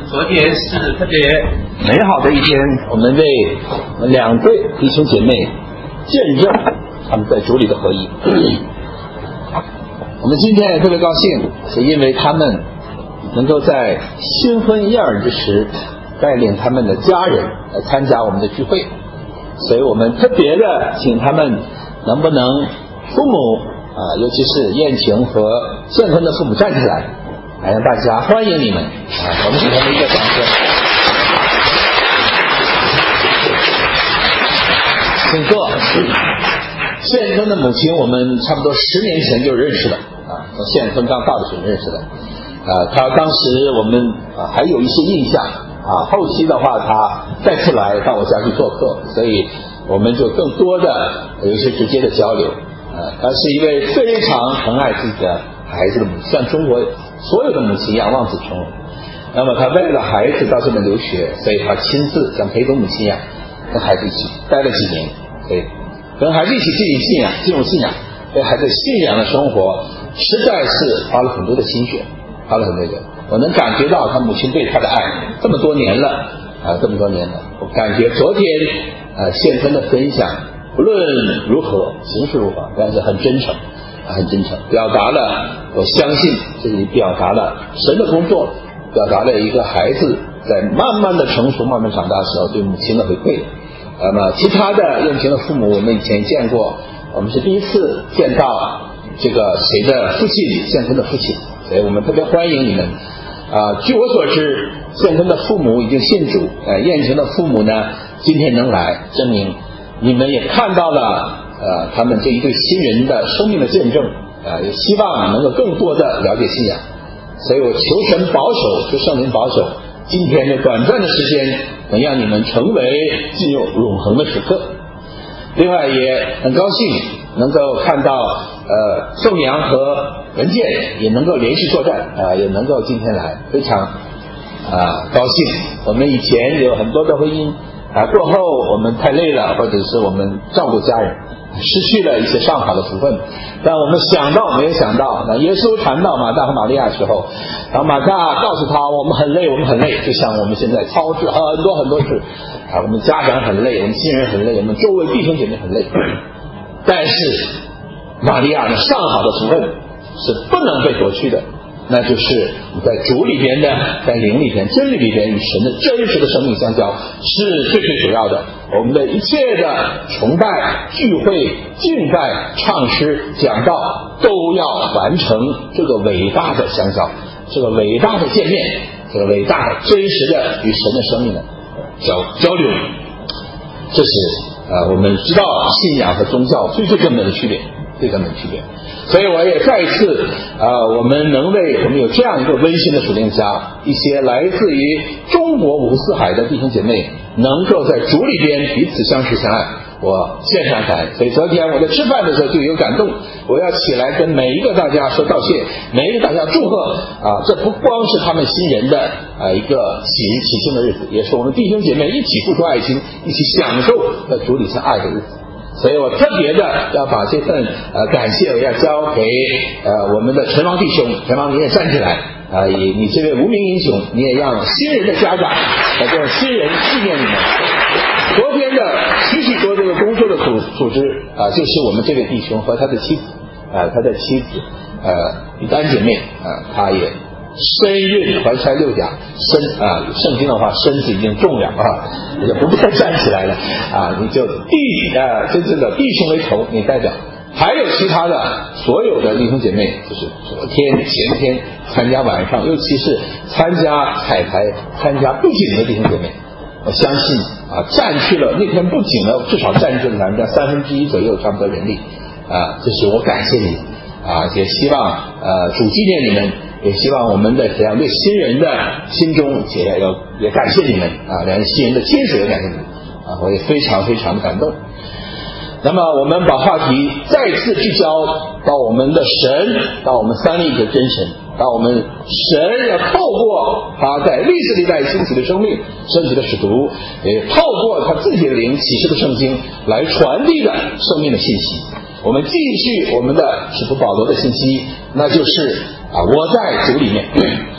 昨天是特别美好的一天，我们为2对弟兄姐妹见证他们在主里的合一。我们今天也特别高兴，是因为他们能够在新婚燕尔之时带领他们的家人来参加我们的聚会，所以我们特别的请他们能不能父母尤其是燕晴和现婚的父母站起来，来让大家欢迎你们我们给他们一个掌声。请坐。现婚的母亲我们差不多10年前就认识了从现婚刚到的时候认识的她当时我们还有一些印象后期的话她再次来到我家去做客，所以我们就更多的有一些直接的交流她是一位非常疼爱自己的孩子的母亲，像中国所有的母亲一样望子成龙。那么她为了孩子到这边留学，所以她亲自像陪同母亲一样跟孩子一起待了几年，所以跟孩子一起进入信仰，对孩子信仰的生活实在是花了很多的心血，花了很多的。我能感觉到他母亲对他的爱这么多年了我感觉昨天现身的分享不论如何形式如何，但是很真诚表达了，我相信这里表达了神的工作，表达了一个孩子在慢慢的成熟慢慢长大的时候对母亲的回馈。那么其他的燕晴的父母我们以前见过，我们是第一次见到这个谁的父亲，现婚的父亲，所以我们特别欢迎你们据我所知现婚的父母已经信主燕晴的父母呢今天能来，证明你们也看到了他们这一对新人的生命的见证也希望能够更多的了解信仰，所以我求神保守，求圣灵保守今天的短暂的时间能让你们成为进入永恒的时刻。另外也很高兴能够看到宋阳和文健也能够连续作战也能够今天来，非常高兴。我们以前有很多的婚姻过后我们太累了，或者是我们照顾家人失去了一些上好的福分，但我们没有想到耶稣谈到马大和玛利亚的时候，然后马大告诉他我们很累，就像我们现在操持很多事我们家长很累，我们亲人很累，我们周围弟兄姐妹很累，但是玛利亚的上好的福分是不能被夺去的，那就是你在主里边的，在灵里边真理里边与神的真实的生命相交是最主要的。我们的一切的崇拜聚会敬拜唱诗讲道都要完成这个伟大的相交，这个伟大的见面，这个伟大的真实的与神的生命的交流。这是我们知道信仰和宗教最根本的区别。所以我也再一次我们有这样一个温馨的属灵家，一些来自于中国5湖4海的弟兄姐妹能够在主里边彼此相识相爱，我献上感恩。所以昨天我在吃饭的时候就有感动，我要起来跟每一个大家说道谢，每一个大家祝贺这不光是他们新人的一个喜庆的日子，也是我们弟兄姐妹一起付出爱心，一起享受在主里相爱的日子。所以我特别的要把这份感谢我要交给我们的陈王弟兄，陈王你也站起来你这位无名英雄，你也让新人的家长这种新人纪念你们。昨天的许多这个工作的组织就是我们这位弟兄和他的妻子李丹姐妹她也身孕怀揣6甲圣经的话身子已经重了你就不再站起来了你就真正的弟兄为头，你代表还有其他的所有的弟兄姐妹，就是昨天前天参加晚上，尤其是参加彩排参加布景的弟兄姐妹，我相信占据了那天布景了至少占据了1/3左右差不多人力这是我感谢你也希望主纪念你们，也希望我们的这样对新人的心中也感谢你们两新人的亲属也感谢你们我也非常的感动。那么我们把话题再次聚焦到我们的神，到我们三位一体的真神，到我们神要透过他在历史历代兴起的生命升起的使徒，也透过他自己的灵启示的圣经来传递的生命的信息。我们继续我们的使徒保罗的信息，那就是我在主里面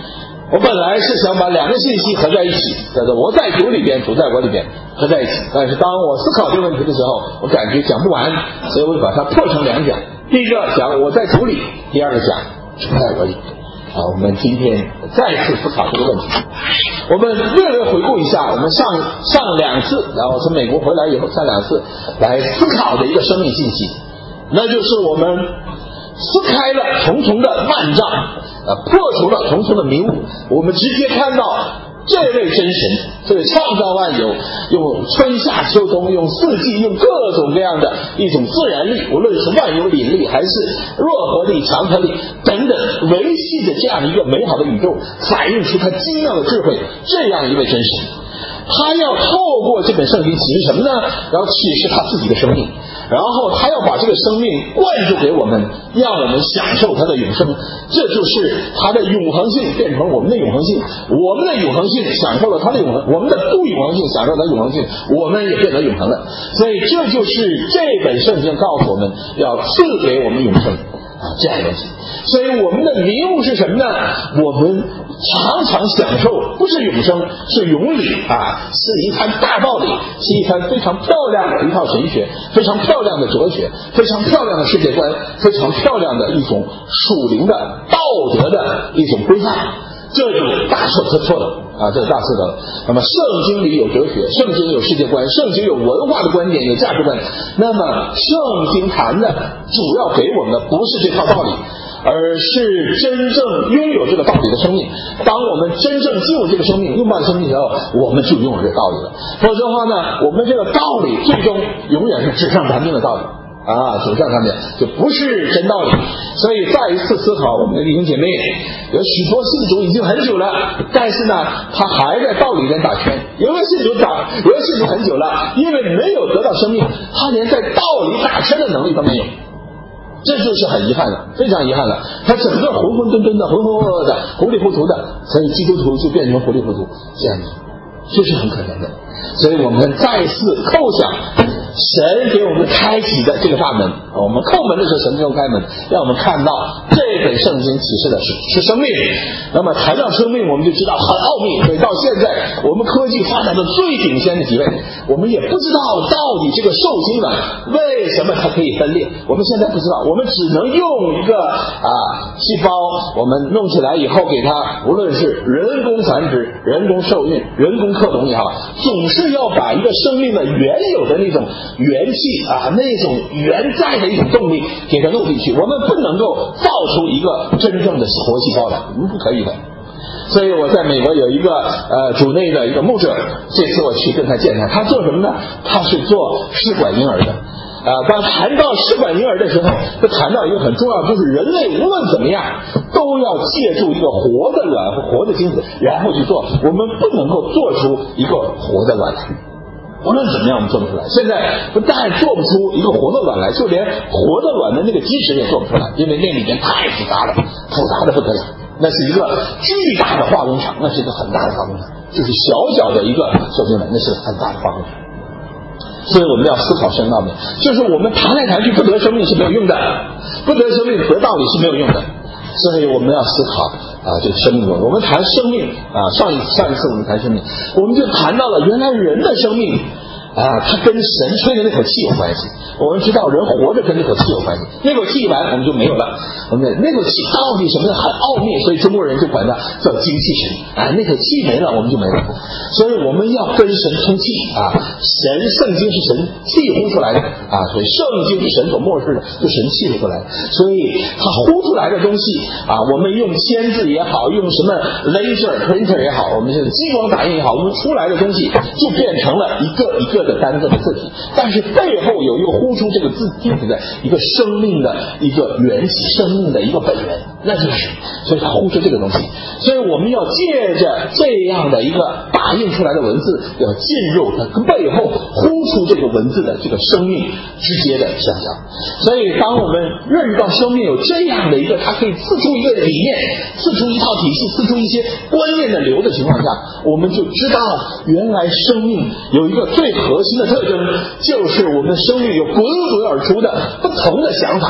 我本来是想把两个信息合在一起，叫做我在主里边，主在我里边合在一起。但是当我思考这个问题的时候，我感觉讲不完，所以我把它破成两讲。第一个讲我在主里，第二个讲主在我里。我们今天再次思考这个问题。我们略略回顾一下我们上两次，然后从美国回来以后上两次来思考的一个生命信息，那就是我们撕开了重重的幔帐，破除了重重的迷雾，我们直接看到这位真神，这位创造万有，用春夏秋冬，用四季，用各种各样的一种自然力，无论是万有引力还是弱合力、强合力等等，维系着这样一个美好的宇宙，反映出他精妙的智慧，这样一位真神。他要透过这本圣经启示什么呢？然后启示他自己的生命，然后他要把这个生命灌注给我们，让我们享受他的永生。这就是他的永恒性变成我们的永恒性，我们的永恒性享受了他的永恒，我们的不永恒性享受了他的永恒性，我们也变得永恒了。所以这就是这本圣经告诉我们要赐给我们永生这样的东西。所以我们的迷雾是什么呢？我们常常享受不是永生，是永理是一番大道理，是一番非常漂亮的一套神学，非常漂亮的哲学，非常漂亮的世界观，非常漂亮的一种属灵的道德的一种规范。这就大错特错了这是大错的。那么圣经里有哲学，圣经有世界观，圣经有文化的观点，有价值观。那么圣经谈的主要给我们的不是这套道理，而是真正拥有这个道理的生命。当我们真正进入这个生命，拥抱生命的时候，我们就拥有这个道理了。否则的话呢，我们这个道理最终永远是纸上谈兵的道理纸上谈兵，就不是真道理。所以再一次思考，我们的弟兄姐妹有许多信主已经很久了，但是呢他还在道理里面打圈。有的信主很久了，因为没有得到生命，他连在道理打圈的能力都没有，这就是很遗憾了，非常遗憾了。他整个浑浑沌沌的、浑浑噩噩的、糊里糊涂的，所以基督徒就变成糊里糊涂这样子，这是很可怜的。所以我们再次叩响神给我们开启的这个大门，我们叩门的时候神就开门，让我们看到这本圣经启示的是生命。那么谈到生命，我们就知道很奥秘。所以到现在我们科技发展的最顶尖的几位，我们也不知道到底这个受精卵为什么它可以分裂，我们现在不知道，我们只能用一个细胞，我们弄起来以后给它，无论是人工繁殖、人工受孕、人工克隆也好，总是要把一个生命的原有的那种元气那种原在的一种动力给它弄进去，我们不能够造出一个真正的活细胞来，我们不可以的。所以我在美国有一个主内的一个牧者，这次我去跟他见他做什么呢？他是做试管婴儿的。当谈到试管婴儿的时候，就谈到一个很重要，就是人类无论怎么样都要借助一个活的卵和活的精子，然后去做，我们不能够做出一个活的卵来。无论怎么样我们做不出来，现在不但做不出一个活的卵来，就连活的卵的那个基石也做不出来，因为那里面太复杂了，复杂的不得了。那是一个巨大的化工厂，那是一个很大的化工厂，就是小小的一个受精卵，那是很大的化工厂。所以我们要思考生道理，就是我们谈来谈去不得生命是没有用的，不得生命得道理是没有用的。所以我们要思考这个生命论。我们谈生命上一次我们谈生命，我们就谈到了原来人的生命它跟神吹的那口气有关系。我们知道人活着跟那口气有关系，那口气一完我们就没有了。我们那口气到底什么很奥秘，所以中国人就管它叫精气神那口气没了我们就没了。所以我们要跟神通气圣经是神气呼出来的所以圣经是神所漠视的，就神气呼出来的。所以它呼出来的东西我们用签字也好，用什么 laser printer 也好，我们是激光打印也好，我们出来的东西就变成了一个一个的单个的字体，但是背后有一个呼出这个字体的一个生命的一个元气，生命的一个本源，那就是神。所以它呼出这个东西，所以我们要借着这样的一个打印出来的文字，要进入它背后呼出这个文字的这个生命直接的相交。所以当我们认识到生命有这样的一个，它可以刺出一个理念，刺出一套体系，刺出一些观念的流的情况下，我们就知道原来生命有一个最核心的特征，就是我们生命有滚滚而出的不同的想法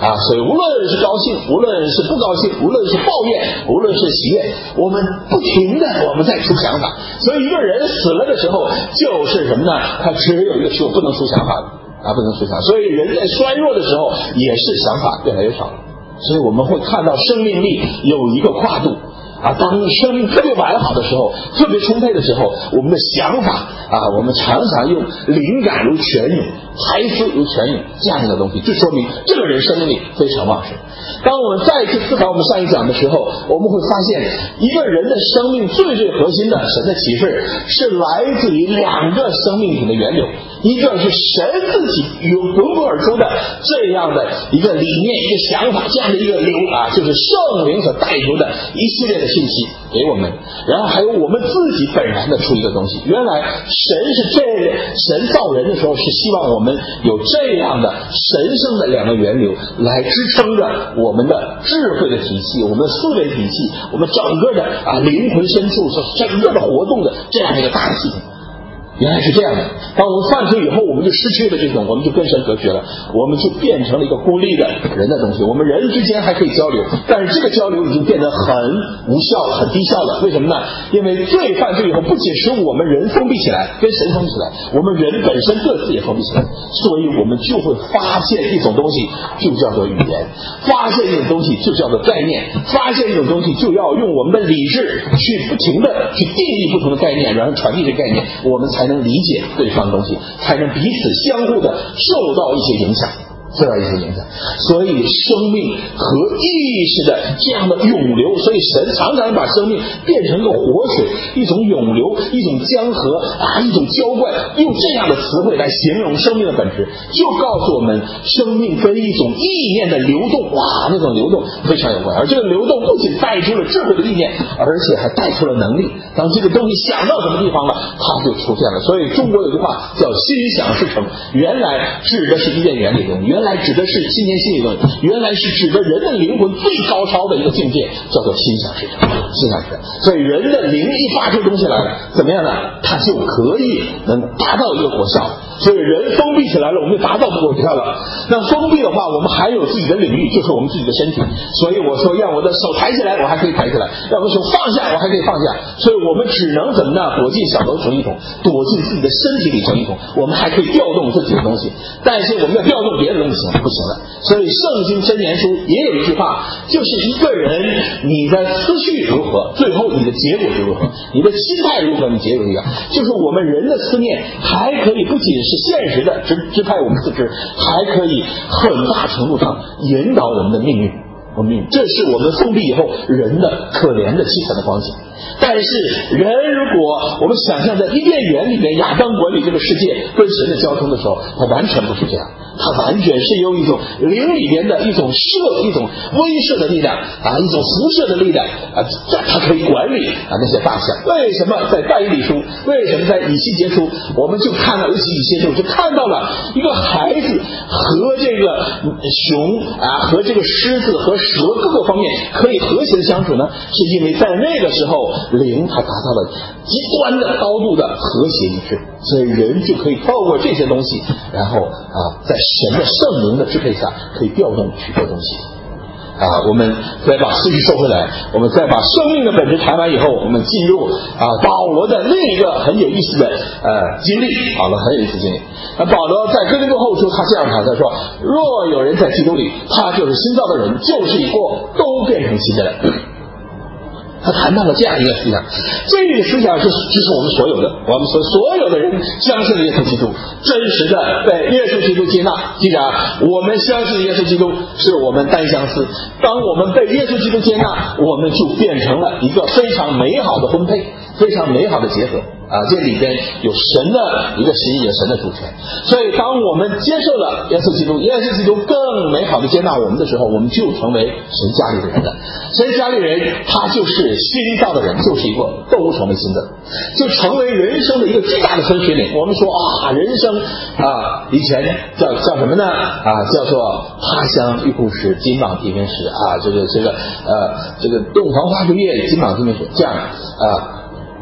所以无论是高兴，无论是不高兴，无论是抱怨，无论是喜悦，我们不停的我们在出想法。所以一个人死了的时候，就是什么呢？他只有一个时候不能出想法的不能出想法。所以人在衰弱的时候，也是想法越来越少了。所以我们会看到生命力有一个跨度。当生命特别完好的时候，特别充沛的时候，我们的想法我们常常用灵感如泉涌，才思如泉涌这样的东西，就说明这个人生命力非常旺盛。当我们再一次思考我们上一讲的时候，我们会发现一个人的生命最核心的神的启示是来自于两个生命体的源流，一个是神自己有滚滚而出的这样的一个理念，一个想法，这样的一个流就是圣灵所带出的一系列的信息给我们，然后还有我们自己本然的出一个东西。原来神造人的时候是希望我们有这样的神圣的两个源流来支撑着我们的智慧的体系，我们的思维体系，我们整个的灵魂深处整个的活动的这样一个大的系统。原来是这样的，当我们犯罪以后，我们就失去了这种，我们就跟神隔绝了，我们就变成了一个孤立的人的东西。我们人之间还可以交流，但是这个交流已经变得很无效了，很低效了。为什么呢？因为罪犯罪以后，不仅使我们人封闭起来，跟神封闭起来，我们人本身各自也封闭起来，所以我们就会发现一种东西，就叫做语言；发现一种东西就叫做概念；发现一种东西就要用我们的理智去不停的去定义不同的概念，然后传递这概念，我们才能理解对方的东西，才能彼此相互的受到一些影响。所以生命和意识的这样的涌流，所以神常常把生命变成一个活水，一种涌流，一种江河一种浇灌，用这样的词汇来形容生命的本质，就告诉我们生命跟一种意念的流动，那种流动非常有关。而这个流动不仅带出了智慧的意念，而且还带出了能力。当这个东西想到什么地方了，它就出现了。所以中国有句话叫心想事成，原来指的是伊甸园里的，原来指的是新年新理论，原来是指的人的灵魂最高超的一个境界，叫做心想事成。所以人的灵一发出东西来了，怎么样呢？它就可以能达到一个果效。所以人封闭起来了，我们就达到果效了。那封闭的话，我们还有自己的领域，就是我们自己的身体。所以我说，让我的手抬起来，我还可以抬起来；让我的手放下，我还可以放下。所以我们只能怎么呢？躲进小楼成一统，躲进自己的身体里成一统。我们还可以调动自己的东西，但是我们要调动别的东西不行了。所以圣经箴言书也有一句话，就是一个人你的思绪如何，最后你的结果就如何；你的心态如何，你结果一样。就是我们人的思念还可以不仅是现实的支配我们自知，还可以很大程度上引导我们的命运。这是我们封闭以后人的可怜的凄惨的光景。但是人如果我们想象在伊甸园里面亚当管理这个世界跟神的交通的时候，它完全不是这样，它完全是由一种灵里面的一种威慑的力量一种辐射的力量它可以管理那些大象。为什么在但以理书，为什么在以西结书，我们就看到，尤其以西结书就看到了一个孩子和这个熊和这个狮子和蛇各个方面可以和谐的相处呢？是因为在那个时候灵它达到了极端的高度的和谐一致，所以人就可以透过这些东西，然后在神的圣灵的支配下，可以调动许多东西。我们再把思绪收回来，我们再把生命的本质谈完以后，我们进入保罗的另一个很有意思的经历。保罗很有意思的经历。保罗在哥林多后书他这样谈，他说：若有人在基督里，他就是新造的人，旧事已过，都变成新的了。他谈到了这样一个思想，这个思想是我们所有的，我们所有的人相信耶稣基督，真实的被耶稣基督接纳。既然我们相信耶稣基督，是我们单相思。当我们被耶稣基督接纳，我们就变成了一个非常美好的婚配，非常美好的结合。这里边有神的一个心意，有神的主权。所以当我们接受了耶稣基督，耶稣基督更美好的接纳我们的时候，我们就成为神家里的人了。神家里人他就是新造的人，就是一个都成为新的，就成为人生的一个巨大的分水岭。我们说人生以前叫什么呢？叫做他乡遇故时，金榜题名时这个洞房花烛夜，金榜题名时，这样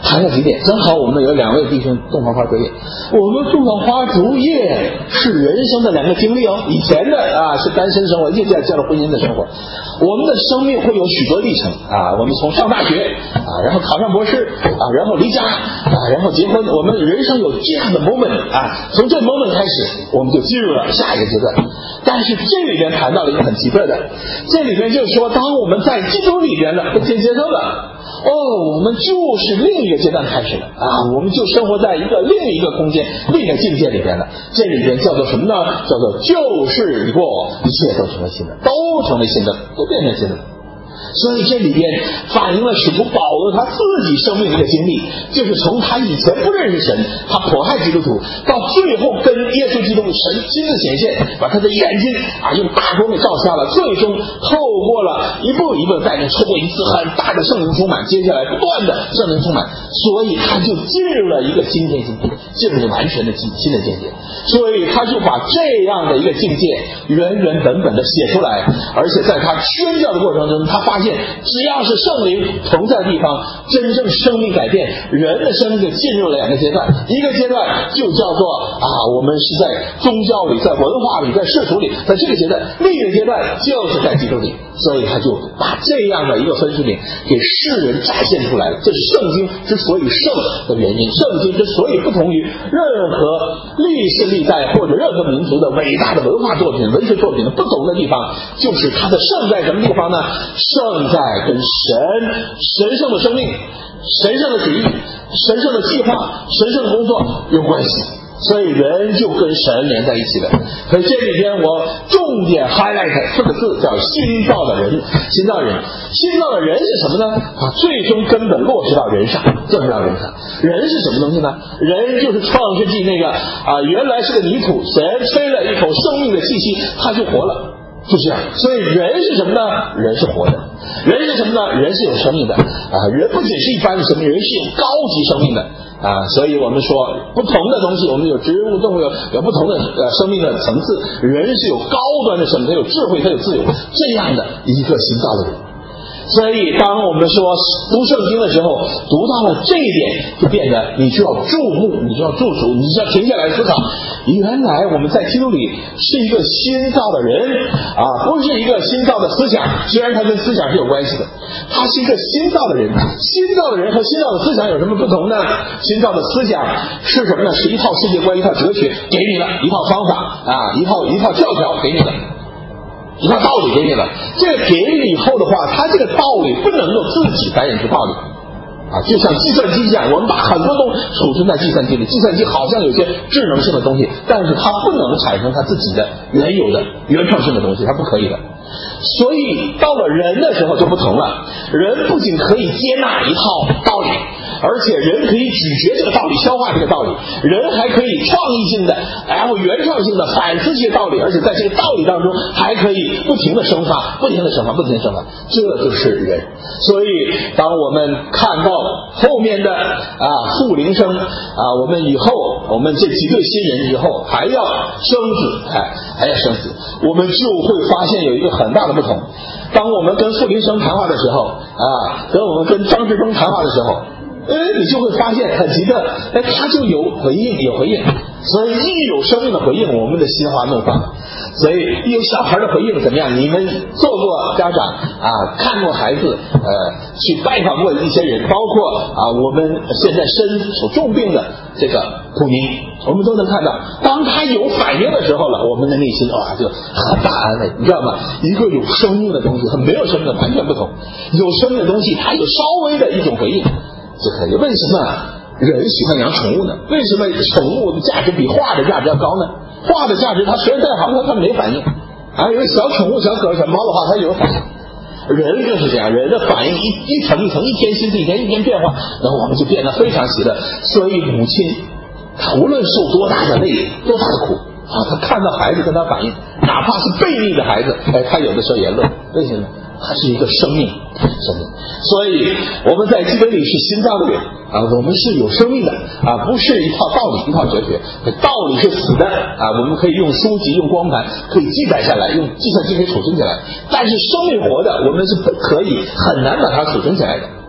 谈到几点，正好我们有2位弟兄洞房花烛夜。我们洞房花烛夜是人生的2个经历哦。以前的是单身生活，现在叫了婚姻的生活。我们的生命会有许多历程我们从上大学然后考上博士然后离家然后结婚，我们人生有这样的 moment 从这 moment 开始，我们就进入了下一个阶段。但是这里边谈到了一个很奇特的，这里边就是说，当我们在基督里边了，被接受了。我们就是另一个阶段开始了我们就生活在另一个空间、另一个境界里边了。这里边叫做什么呢？叫做旧事已过，一切都成为新的，都成为新的，都变成新的。所以这里边反映了使徒保罗他自己生命的一个经历，就是从他以前不认识神，他迫害基督徒，到最后跟耶稣基督神亲自显现，把他的眼睛用大光给照瞎了，最终透过了一步一步的带领，透过一次很大的圣灵充满，接下来不断的圣灵充满，所以他就进入了一个新天新地，进入了完全的新的境界。所以他就把这样的一个境界原原本本的写出来，而且在他宣教的过程中，他发现只要是圣灵同在的地方，真正生命改变，人的生命就进入了2个阶段。一个阶段就叫做我们是在宗教里，在文化里，在世俗里，在这个阶段；另一个阶段就是在基督里。所以他就把这样的一个分水岭给世人展现出来了。这是圣经之所以圣的原因，圣经之所以不同于任何历世历代或者任何民族的伟大的文化作品、文学作品的不同的地方，就是它的圣在什么地方呢？圣在跟神圣的生命、神圣的旨意、神圣的计划、神圣的工作有关系。所以人就跟神连在一起了。所以这里边我重点 highlight 4个字，叫新造的人。新造人，新造的人是什么呢？最终根本落实到人上，落实到人上。人是什么东西呢？人就是创世纪那个原来是个泥土，神吹了一口生命的气息，他就活了，就这样。所以人是什么呢？人是活的。人是什么呢？人是有生命的人不仅是一般的生命，人是有高级生命的所以我们说不同的东西，我们有植物、动物，有不同的生命的层次。人是有高端的生命，他有智慧，他有自由，这样的一个新造的人。所以当我们说读圣经的时候，读到了这一点，就变得你就要注目，你就要驻足，你就要停下来思考，原来我们在基督里是一个新造的人不是一个新造的思想，虽然它跟思想是有关系的，它是一个新造的人。新造的人和新造的思想有什么不同呢？新造的思想是什么呢？是一套世界观、一套哲学给你了，一套方法一套教条给你了，一套道理给你了。这个给你以后的话，它这个道理不能够自己繁衍出道理就像计算机一样，我们把很多东西储存在计算机里，计算机好像有些智能性的东西，但是它不能产生它自己的原有的原创性的东西，它不可以的。所以到了人的时候就不同了，人不仅可以接纳一套道理，而且人可以咀嚼这个道理，消化这个道理，人还可以创意性的然后原创性的反思这些道理，而且在这个道理当中还可以不停的生发，不停的生发，不停的生发，这就是人。所以当我们看到后面的复临生我们以后我们这几对新人以后还要生子还要生子，我们就会发现有一个很大的不同。当我们跟复临生谈话的时候我们跟张志忠谈话的时候你就会发现很奇特他就有回应，所以一有生命的回应，我们的心花怒放。所以一有小孩的回应怎么样？你们做过家长看过孩子去拜访过一些人，包括我们现在身处重病的这个普宁，我们都能看到，当他有反应的时候了，我们的内心就很大安慰，你知道吗？一个有生命的东西和没有生命的完全不同。有生命的东西它有稍微的一种回应就可以。为什么人喜欢养宠物呢？为什么宠物的价值比画的价值要高呢？画的价值它虽然再好，它没反应有小宠物、小狗、小猫的话，它有反应。人就是这样，人的反应一层一层，一天新的一天，一天变化，然后我们就变得非常喜乐。所以母亲她无论受多大的累、多大的苦她看到孩子跟她反应，哪怕是悖逆的孩子她有的时候也乐。为什么？它是一个生命。所以我们在基督里是新造的人我们是有生命的不是一套道理、一套哲学。道理是死的我们可以用书籍、用光盘可以记载下来，用计算机可以储存起来，但是生命活的我们是不可以，很难把它储存起来的。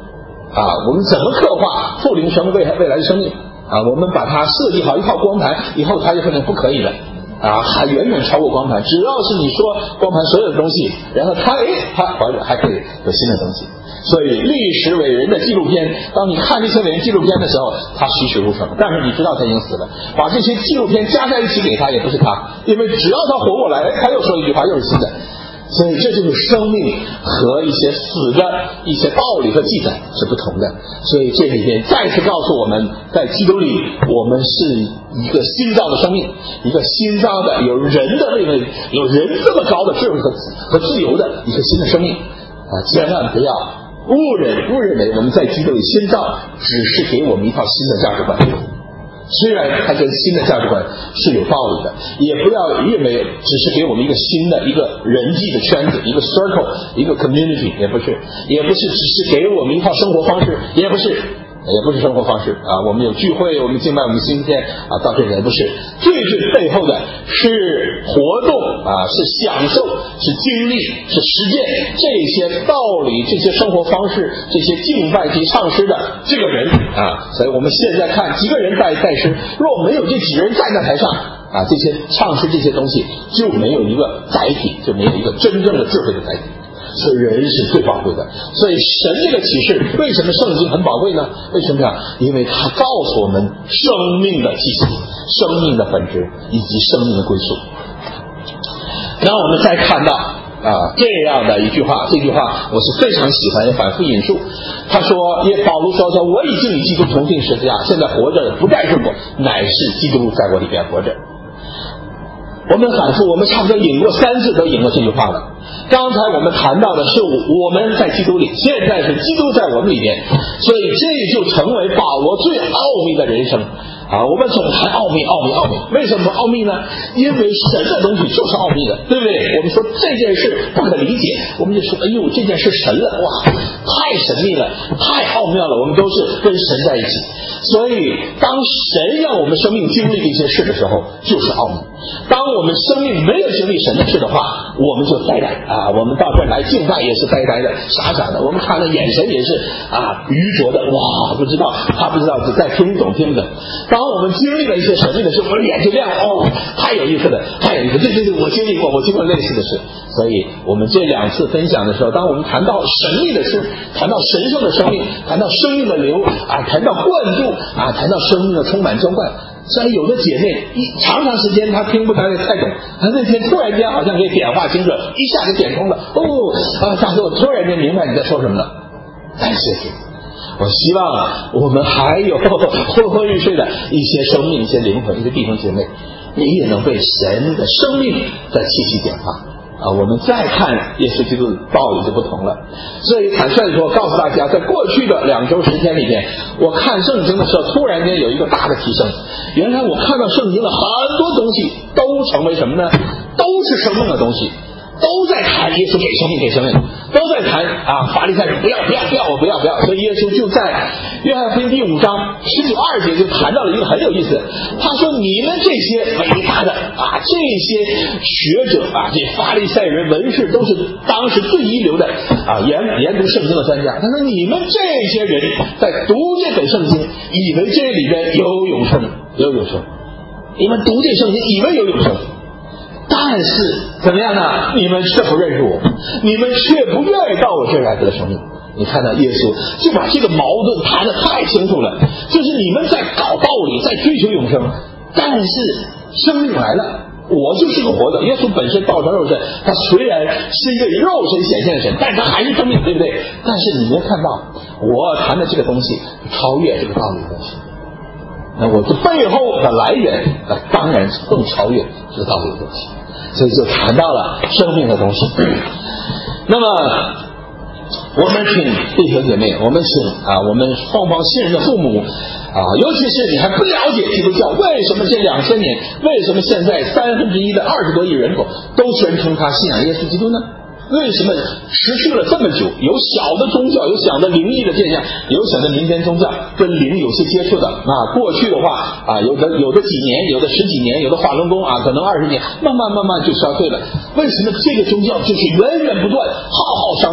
我们怎么刻画复临生未来的生命我们把它设计好一套光盘以后，它就可能不可以了还远远超过光盘。只要是你说光盘所有的东西，然后它还可以有新的东西。所以历史伟人的纪录片，当你看这些伟人纪录片的时候，他栩栩如生，但是你知道他已经死了，把这些纪录片加在一起给他也不是他，因为只要他活过来，他又说一句话，又是新的。所以这就是生命和一些死的一些道理和记载是不同的。所以这里边再次告诉我们，在基督里我们是一个新造的生命，一个新造的有人的那个有人这么高的智慧和自由的一个新的生命千万不要误认为我们在基督里新造只是给我们一套新的价值观，虽然它跟新的价值观是有道理的，也不要认为只是给我们一个新的一个人际的圈子，一个 circle， 一个 community， 也不是只是给我们一套生活方式，也不是生活方式我们有聚会，我们敬拜，我们新天到这里也不是，最背后的是活动是享受，是经历，是实践这些道理，这些生活方式，这些敬拜及唱诗的这个人所以我们现在看几个人在诗，若没有这几个人站在台上这些唱诗这些东西就没有一个载体，就没有一个真正的智慧的载体。所以人是最宝贵的，所以神这个启示为什么圣经很宝贵呢？为什么呀？因为它告诉我们生命的气息、生命的本质以及生命的归宿。然后我们再看到这样的一句话，这句话我是非常喜欢，也反复引述。他说，保罗说我已经与基督同定十字架，现在活着的不再是我，乃是基督在我里边活着。我们反复，我们差不多引过3次都引过这句话了。刚才我们谈到的是我们在基督里，现在是基督在我们里面，所以这就成为保罗最奥秘的人生我们总谈奥秘，为什么奥秘呢？因为神的东西就是奥秘的，对不对？我们说这件事不可理解，我们就说这件事神了，哇，太神秘了，太奥妙了，我们都是跟神在一起。所以当神让我们生命经历这些事的时候，就是奥秘。当我们生命没有经历神的事的话，我们就呆呆我们到这儿来敬拜也是呆呆的、傻傻的，我们看的眼神也是愚拙的，哇，不知道在听懂。当我们经历了一些神秘的事，我们脸就亮了，太有意思了，对，我经历过类似的事。所以我们这2次分享的时候，当我们谈到神秘的事，谈到神圣的生命，谈到生命的流谈到灌注谈到生命的充满浇灌。虽然有的姐妹长时间她听不太懂，她那天突然间好像给点化清楚，一下就点通了。大哥，我突然间明白你在说什么了。感谢主，我希望我们还有昏昏欲睡的一些生命、一些灵魂、一些弟兄姐妹，你也能被神的生命的气息点化我们再看耶稣基督的道理就不同了。所以坦率地说，告诉大家，在过去的2周10天里边，我看圣经的时候突然间有一个大的提升。原来我看到圣经的很多东西都成为什么呢？都是生命的东西，都在谈耶稣给生命，都在谈法利赛人不要，我不要。所以耶稣就在约翰福音第5章19、20节就谈到了一个很有意思的，他说你们这些伟大的这些学者这些法利赛人文士都是当时最一流的研读圣经的专家，他说你们这些人在读这本圣经以为这里边有永生，你们读这圣经以为有永生，但是怎么样呢？你们却不认识我，你们却不愿意到我这儿来得生命。你看到耶稣就把这个矛盾谈得太清楚了，就是你们在搞道理，在追求永生，但是生命来了，我就是个活的。耶稣本身道成肉身，他虽然是一个肉身显现的神，但是他还是生命，对不对？但是你没看到我谈的这个东西超越这个道理的东西，那我这背后的来源当然更超越这个道理的东西，所以就谈到了生命的东西。那么我们请弟兄姐妹，我们请我们双方信任的父母尤其是你还不了解基督教，为什么这2000年，为什么现在1/3的20多亿人口都宣称他信仰耶稣基督呢？为什么持续了这么久？有小的宗教，有小的灵异的现象，有小的民间宗教跟灵有些接触的过去的话有的几年，有的10几年，有的法轮功可能20年，慢慢就消退了。为什么这个宗教就是源源不断，浩浩汤汤，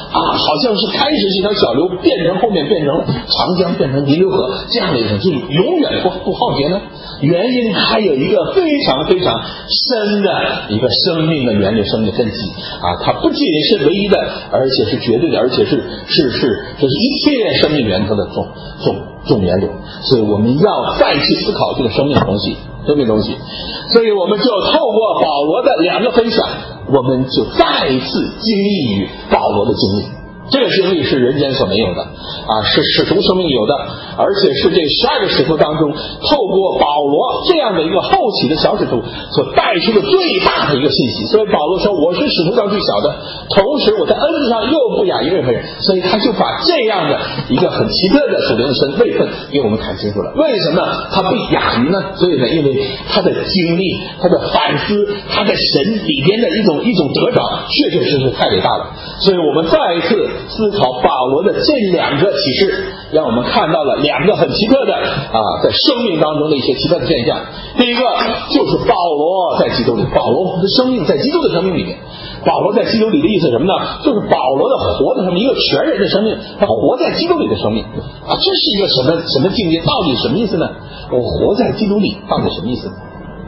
好像是开始是一条小流，后面变成了长江，变成尼流河这样的一种，就是永远不浩劫呢？原因它有一个非常非常深的一个生命的源流、生命的根基它不仅是唯一的，而且是绝对的，而且是这是一切生命源头的总源流。所以我们要再去思考这个生命的东西。所以我们就透过保罗的2个分享，我们就再一次经历于保罗的经历。这个经历是人间所没有的是使徒生命有的，而且是这12个使徒当中，透过保罗这样的一个后起的小使徒所带出的最大的一个信息。所以保罗说，我是使徒上最小的，同时我在恩赐上又不亚于任何人。所以他就把这样的一个很奇特的属灵的位分给我们看清楚了。为什么他不亚于呢？所以呢，因为他的经历、他的反思、他在神里边的一种得着，确确实实太伟大了。所以我们再一次思考保罗的这2个启示，让我们看到了2个很奇特的在生命当中的一些奇特的现象。第一个就是保罗在基督里，保罗的生命在基督的生命里面。保罗在基督里的意思是什么呢？就是保罗的活的生命，一个全人的生命，他活在基督里的生命这是一个什么境界？到底什么意思呢？我活在基督里到底什么意思呢？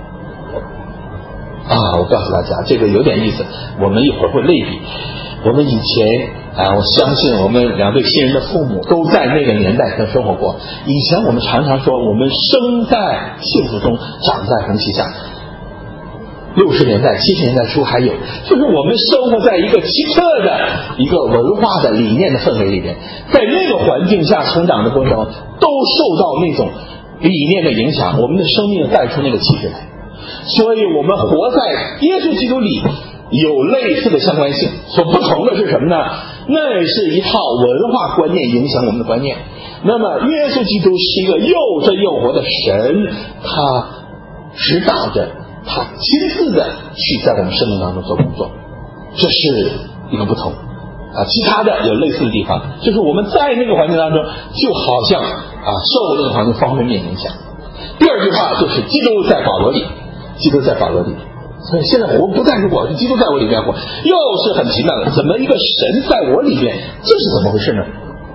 我告诉大家，这个有点意思，我们一会儿会类比。我们以前我相信我们2对新人的父母都在那个年代中生活过。以前我们常常说，我们生在幸福中，长在红旗下。60年代、70年代初还有，就是我们生活在一个奇特的一个文化的理念的氛围里边，在那个环境下成长的过程中，都受到那种理念的影响，我们的生命带出那个气质来。所以我们活在耶稣基督里有类似的相关性，所不同的是什么呢？那是一套文化观念影响我们的观念。那么耶稣基督是一个又真又活的神，他指导着，他亲自的去在我们生命当中做工作，这是一个不同其他的有类似的地方，就是我们在那个环境当中就好像受那个环境方方面面影响。第二句话就是基督在保罗里，基督在保罗里。所以现在活不再是我，是基督在我里边活，又是很奇妙的，怎么一个神在我里边，这是怎么回事呢？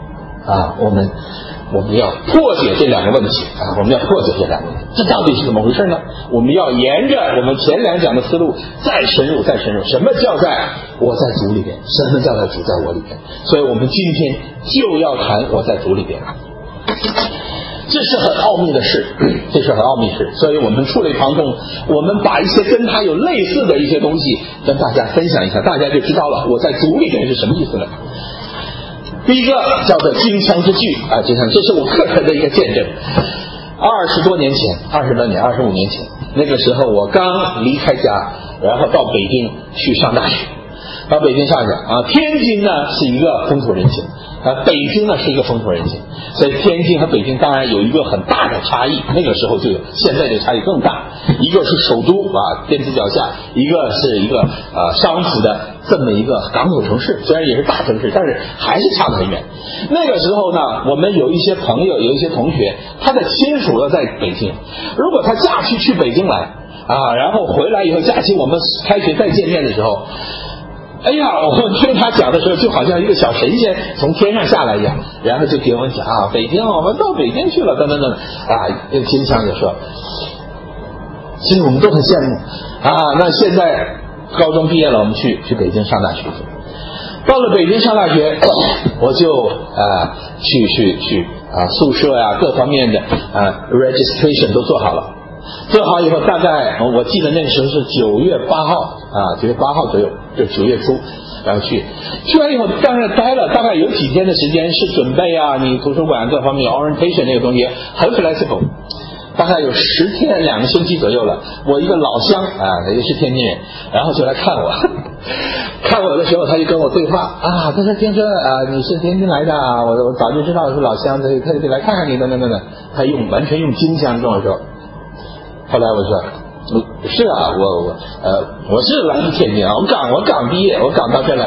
我们要破解这2个问题我们要破解这2个问题，这到底是怎么回事呢？我们要沿着我们前2讲的思路再深入。什么叫在我在主里边？什么叫在主在我里边？所以我们今天就要谈我在主里边。这是很奥秘的事，所以我们触类旁通，我们把一些跟他有类似的一些东西跟大家分享一下，大家就知道了我在主里边是什么意思了。第一个叫做金枪之句这是我个人的一个见证。25年前，那个时候我刚离开家，然后到北京去上大学。天津呢是一个风土人情北京呢是一个风土人情，所以天津和北京当然有一个很大的差异，那个时候就有，现在这个差异更大。一个是首都天子脚下，一个是一个商府的这么一个港口城市，虽然也是大城市，但是还是差得很远。那个时候呢，我们有一些朋友，有一些同学，他的亲属要在北京，如果他假期去北京来然后回来以后假期我们开学再见面的时候，我听他讲的时候，就好像一个小神仙从天上下来一样，然后就给我们讲北京，我们到北京去了，等等等金枪就说，其实我们都很羡慕那现在高中毕业了，我们去北京上大学。到了北京上大学，我就去宿舍各方面的registration 都做好了。做好以后，大概我记得那个时候是9月8号左右，就9月初，然后去完以后，当然待了大概有几天的时间是准备你图书馆各方面 orientation 那个东西很 flexible， 大概有10天2个星期左右了。我一个老乡也是天津人，然后就来看我，看我的时候他就跟我对话他说听说你是天津来的我早就知道是老乡，他就来看看你等等等等，他完全用京腔跟我说。后来我说是我是来自天津我刚毕业，我刚到这来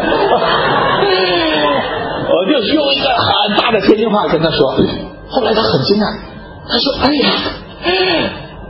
我就用一个很大的天津话跟他说。后来他很惊讶，他说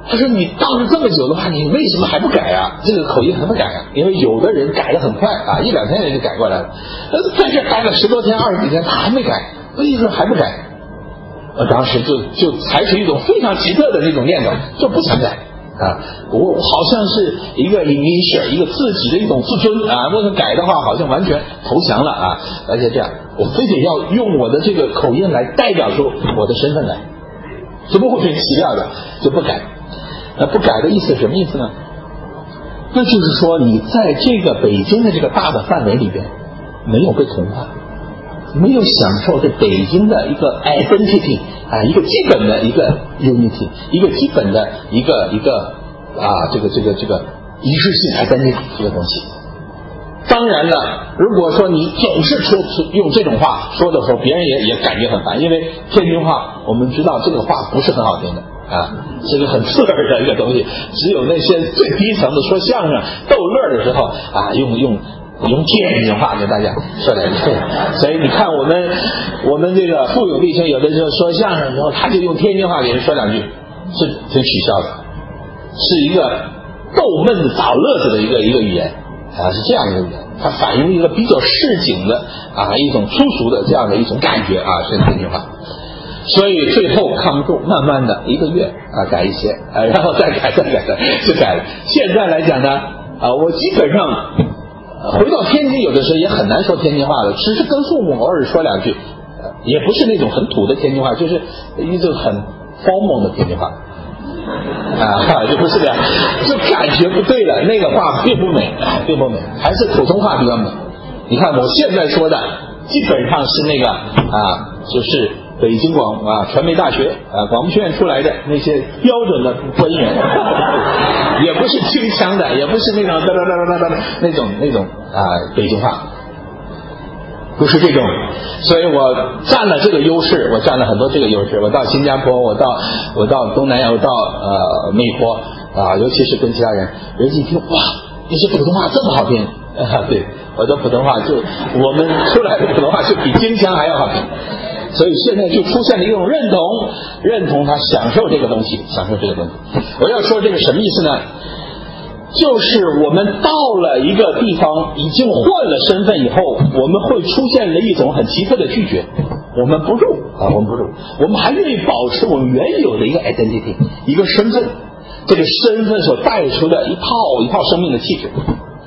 他说你当了这么久的话，你为什么还不改啊？这个口音还不改啊？因为有的人改得很快啊，1-2天人就改过来了。在这待了10多天、20几天，他还没改，为什么还不改？我当时就采取一种非常奇特的那种念头，就不想改啊。我好像是一个 initial， 一个自己的一种自尊啊。如果改的话，好像完全投降了啊。而且这样，我非得要用我的这个口音来代表出我的身份来，这不会很奇妙的，就不改。那不改的意思是什么意思呢？那就是说你在这个北京的这个大的范围里边没有被同化，没有享受这北京的一个 identity 啊，一个基本的一个 unity， 一个基本的一个这个仪式性 identity 这个东西。当然了，如果说你总是用这种话说的时候，别人也感觉很烦，因为天津话我们知道这个话不是很好听的啊，是个很刺耳的一个东西。只有那些最低层的说相声逗乐的时候啊，用天津话给大家说两句。所以你看我们这个富有弟兄有的时候说相声的时候，他就用天津话给人说两句，是挺取笑的，是一个逗闷子找乐子的一个语言啊，是这样一个语言，它反映一个比较市井的啊一种粗俗的这样的一种感觉啊，是天津话。所以最后抗不住，慢慢的1个月啊改一些啊，然后再改就改了。现在来讲呢啊，我基本上回到天津有的时候也很难说天津话了，只是跟父母偶尔说两句，也不是那种很土的天津话，就是一种很荒谬的天津话啊，就不是这样，就感觉不对了，那个话并不美，还是普通话比较美。你看我现在说的基本上是那个啊，就是北京传媒大学广播学院出来的那些标准的播音员，也不是清腔的，也不是那种那种北京话，不是这种。所以我占了这个优势，我占了很多这个优势。我到新加坡，我到东南亚，我到美国啊，尤其是跟其他人一听，哇，你这普通话这么好听啊！对，我的普通话我们出来的普通话就比京腔还要好听。所以现在就出现了一种认同他享受这个东西。我要说这个什么意思呢？就是我们到了一个地方已经换了身份以后，我们会出现了一种很奇特的拒绝，我们不入，我们还愿意保持我们原有的一个 identity， 一个身份，这个身份所带出的一套生命的气质。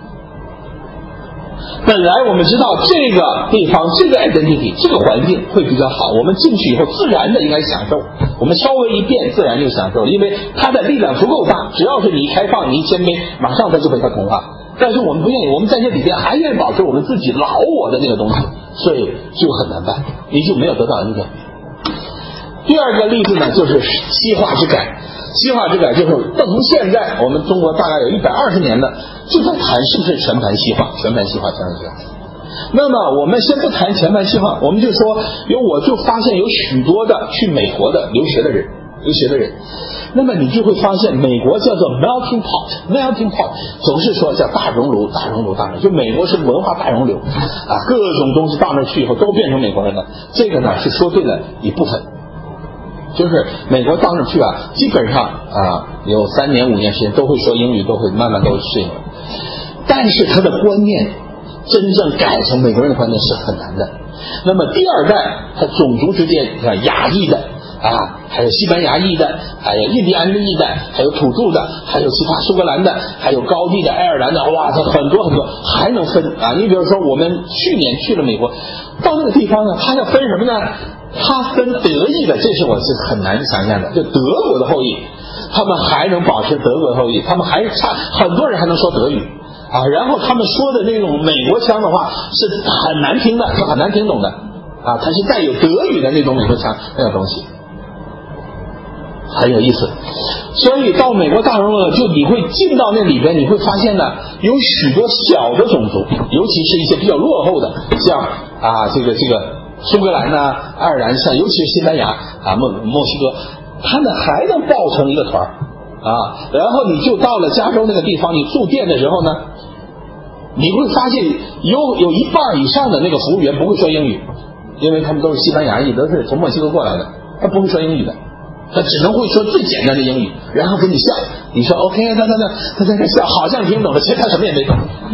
本来我们知道这个地方这个 identity 这个环境会比较好，我们进去以后自然的应该享受，我们稍微一变自然就享受了，因为它的力量足够大，只要是你一开放你一谦卑，马上它就被它同化。但是我们不愿意，我们在这里边还愿意保持我们自己老我的那个东西，所以就很难办，你就没有得到恩典。第二个例子呢，就是西化之改。西化之改就是从现在我们中国大概有120年了，就在谈是不是全盘西化。那么我们先不谈全盘西化，我们就说我就发现有许多的去美国的留学的人，那么你就会发现美国叫做 melting pot， 总是说叫大熔炉，就美国是文化大熔炉啊，各种东西到那去以后都变成美国人了。这个呢是说对了一部分。就是美国到那去啊，基本上有3年5年时间都会说英语，都会慢慢都适应了。但是他的观念真正改成美国人的观念是很难的。那么第二代，他种族之间像亚裔的还有西班牙裔的，还有印第安裔的，还有土著的，还有其他苏格兰的，还有高地的、爱尔兰的，哇，它很多还能分啊。你比如说我们去年去了美国，到那个地方呢，他要分什么呢？他分德裔的，这是我是很难想象的，就德国的后裔，他们还能保持德国的后裔，他们还很多人还能说德语然后他们说的那种美国腔的话是很难听的，是很难听懂的它是带有德语的那种美国腔那个东西，很有意思。所以到美国大熔炉，就你会进到那里边，你会发现呢，有许多小的种族，尤其是一些比较落后的，像这个苏格兰爱尔兰，像尤其是西班牙墨西哥，他们还能抱成一个团然后你就到了加州那个地方，你住店的时候呢，你会发现有一半以上的那个服务员不会说英语，因为他们都是西班牙裔，都是从墨西哥过来的，他不会说英语的他只能会说最简单的英语，然后跟你笑。你说 OK， 他在这笑，好像听懂了，其实他什么也没懂。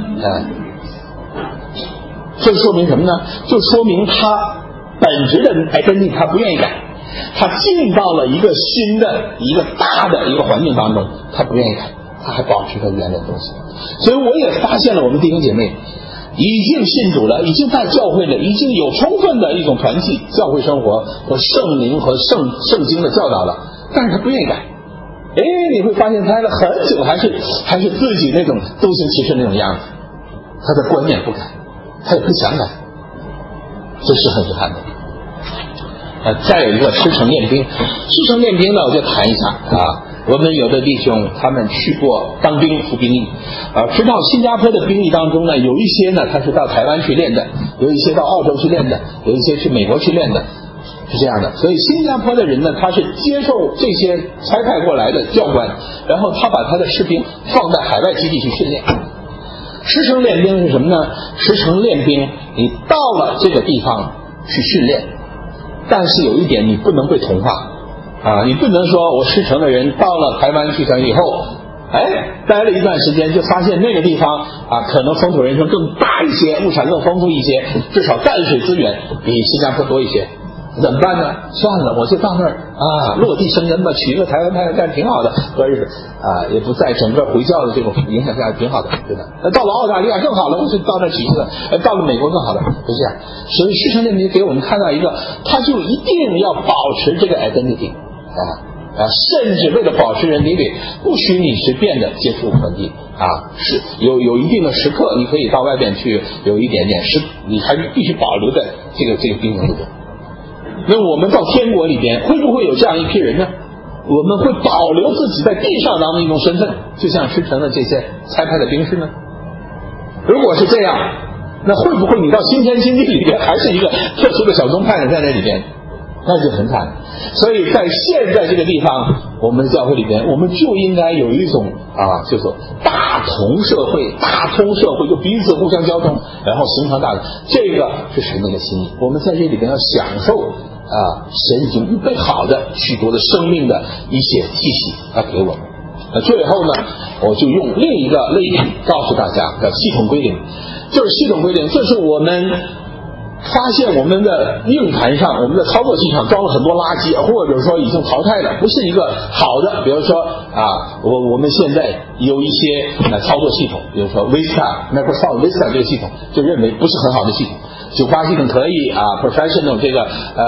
这说明什么呢？就说明他本质的identity他不愿意改，他进到了一个新的一个大的一个环境当中，他不愿意改，他还保持他原来的东西。所以我也发现了我们弟兄姐妹已经信主了，已经在教会了，已经有充分的一种团契教会生活和圣灵和圣经的教导了，但是他不愿意改。你会发现他了很久还是自己那种独行其事那种样子，他的观念不改，他也不想改，这是很遗憾的。再有一个师承练兵，师承练兵呢，我就谈一下我们有的弟兄他们去过当兵服兵役，知道新加坡的兵役当中呢，有一些呢他是到台湾去练的，有一些到澳洲去练的，有一些去美国去练的，是这样的。所以新加坡的人呢，他是接受这些差派过来的教官，然后他把他的士兵放在海外基地去训练。师承练兵是什么呢？师承练兵，你到了这个地方去训练，但是有一点你不能被同化你不能说我师承的人到了台湾去以后待了一段时间就发现那个地方可能风土人情更大一些，物产更丰富一些，至少淡水资源比新加坡多一些，怎么办呢？算了，我就到那儿落地生根吧，娶一个台湾太太挺好的，过日子也不在整个回教的这种影响下，挺好的，对吧？到了澳大利亚更好了，我就到那儿娶一个，到了美国更好了，就这样。所以师承练兵给我们看到一个，他就一定要保持这个 identity甚至为了保持人地位，不许你随便的接触本地是有一定的时刻，你可以到外边去有一点点你还必须保留在这个兵营里边。那我们到天国里边会不会有这样一批人呢？我们会保留自己在地上当的一种身份，就像师承的这些差派的兵士呢？如果是这样，那会不会你到新天新地里边还是一个特殊的小宗派在那里边？那就很惨。所以在现在这个地方，我们的教会里边，我们就应该有一种叫做大同社会，大通社会，就彼此互相交通，然后形成大的，这个是神的一个心意。我们在这里边要享受神已经预备好的许多的生命的一些气息给我们。最后呢，我就用另一个类比告诉大家，叫系统归零。就是系统归零，就是我们发现我们的硬盘上，我们的操作系上装了很多垃圾，或者说已经淘汰了，不是一个好的。比如说我们现在有一些操作系统，比如说 Microsoft Vista 这个系统，就认为不是很好的系统。98系统可以Professional 这个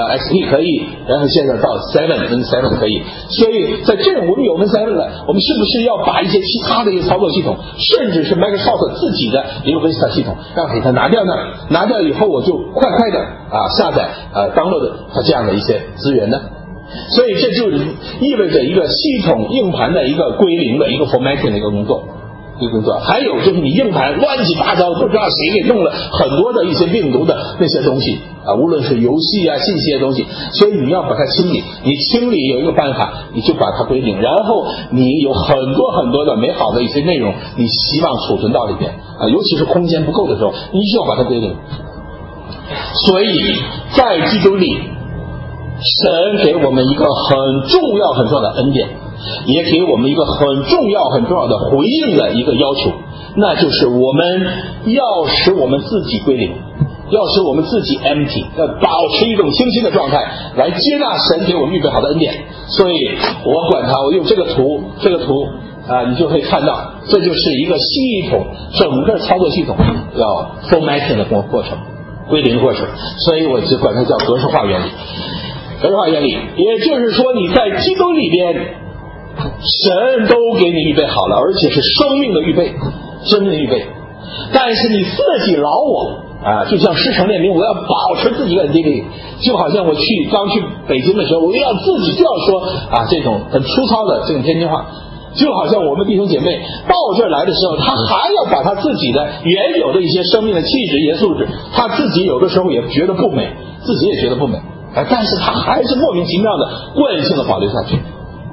XP 可以，然后现在到 7 可以。所以在这种我们有 Win7 了，我们是不是要把一些其他的一些操作系统，甚至是 Microsoft 自己的一个 Vista 系统，要给它拿掉呢？拿掉以后，我就快的下载download 它这样的一些资源呢？所以这就意味着一个系统硬盘的一个归零的一个 formatting 的一个工作。还有就是你硬盘乱七八糟，不知道谁给弄了很多的一些病毒的那些东西无论是游戏信息的东西，所以你要把它清理。你清理有一个办法，你就把它归零，然后你有很多很多的美好的一些内容，你希望储存到里边尤其是空间不够的时候，你就要把它归零。所以在基督里，神给我们一个很重要的恩典，也给我们一个很重要的回应的一个要求，那就是我们要使我们自己归零，要使我们自己 empty， 要保持一种清新的状态，来接纳神给我们预备好的恩典。所以我管它，我用这个图你就会看到，这就是一个系统，整个操作系统要 formatting 的过程，归零过程。所以我就管它叫格式化原理。格式化原理，也就是说你在基督里边，神都给你预备好了，而且是生命的预备，但是你自己劳我就像师承练兵，我要保持自己的地位，就好像我刚去北京的时候，我要自己就要说这种很粗糙的这种天津话，就好像我们弟兄姐妹到这儿来的时候，他还要把他自己的原有的一些生命的气质、一些素质，他自己有的时候也觉得不美，自己也觉得不美，但是他还是莫名其妙的惯性的保留下去。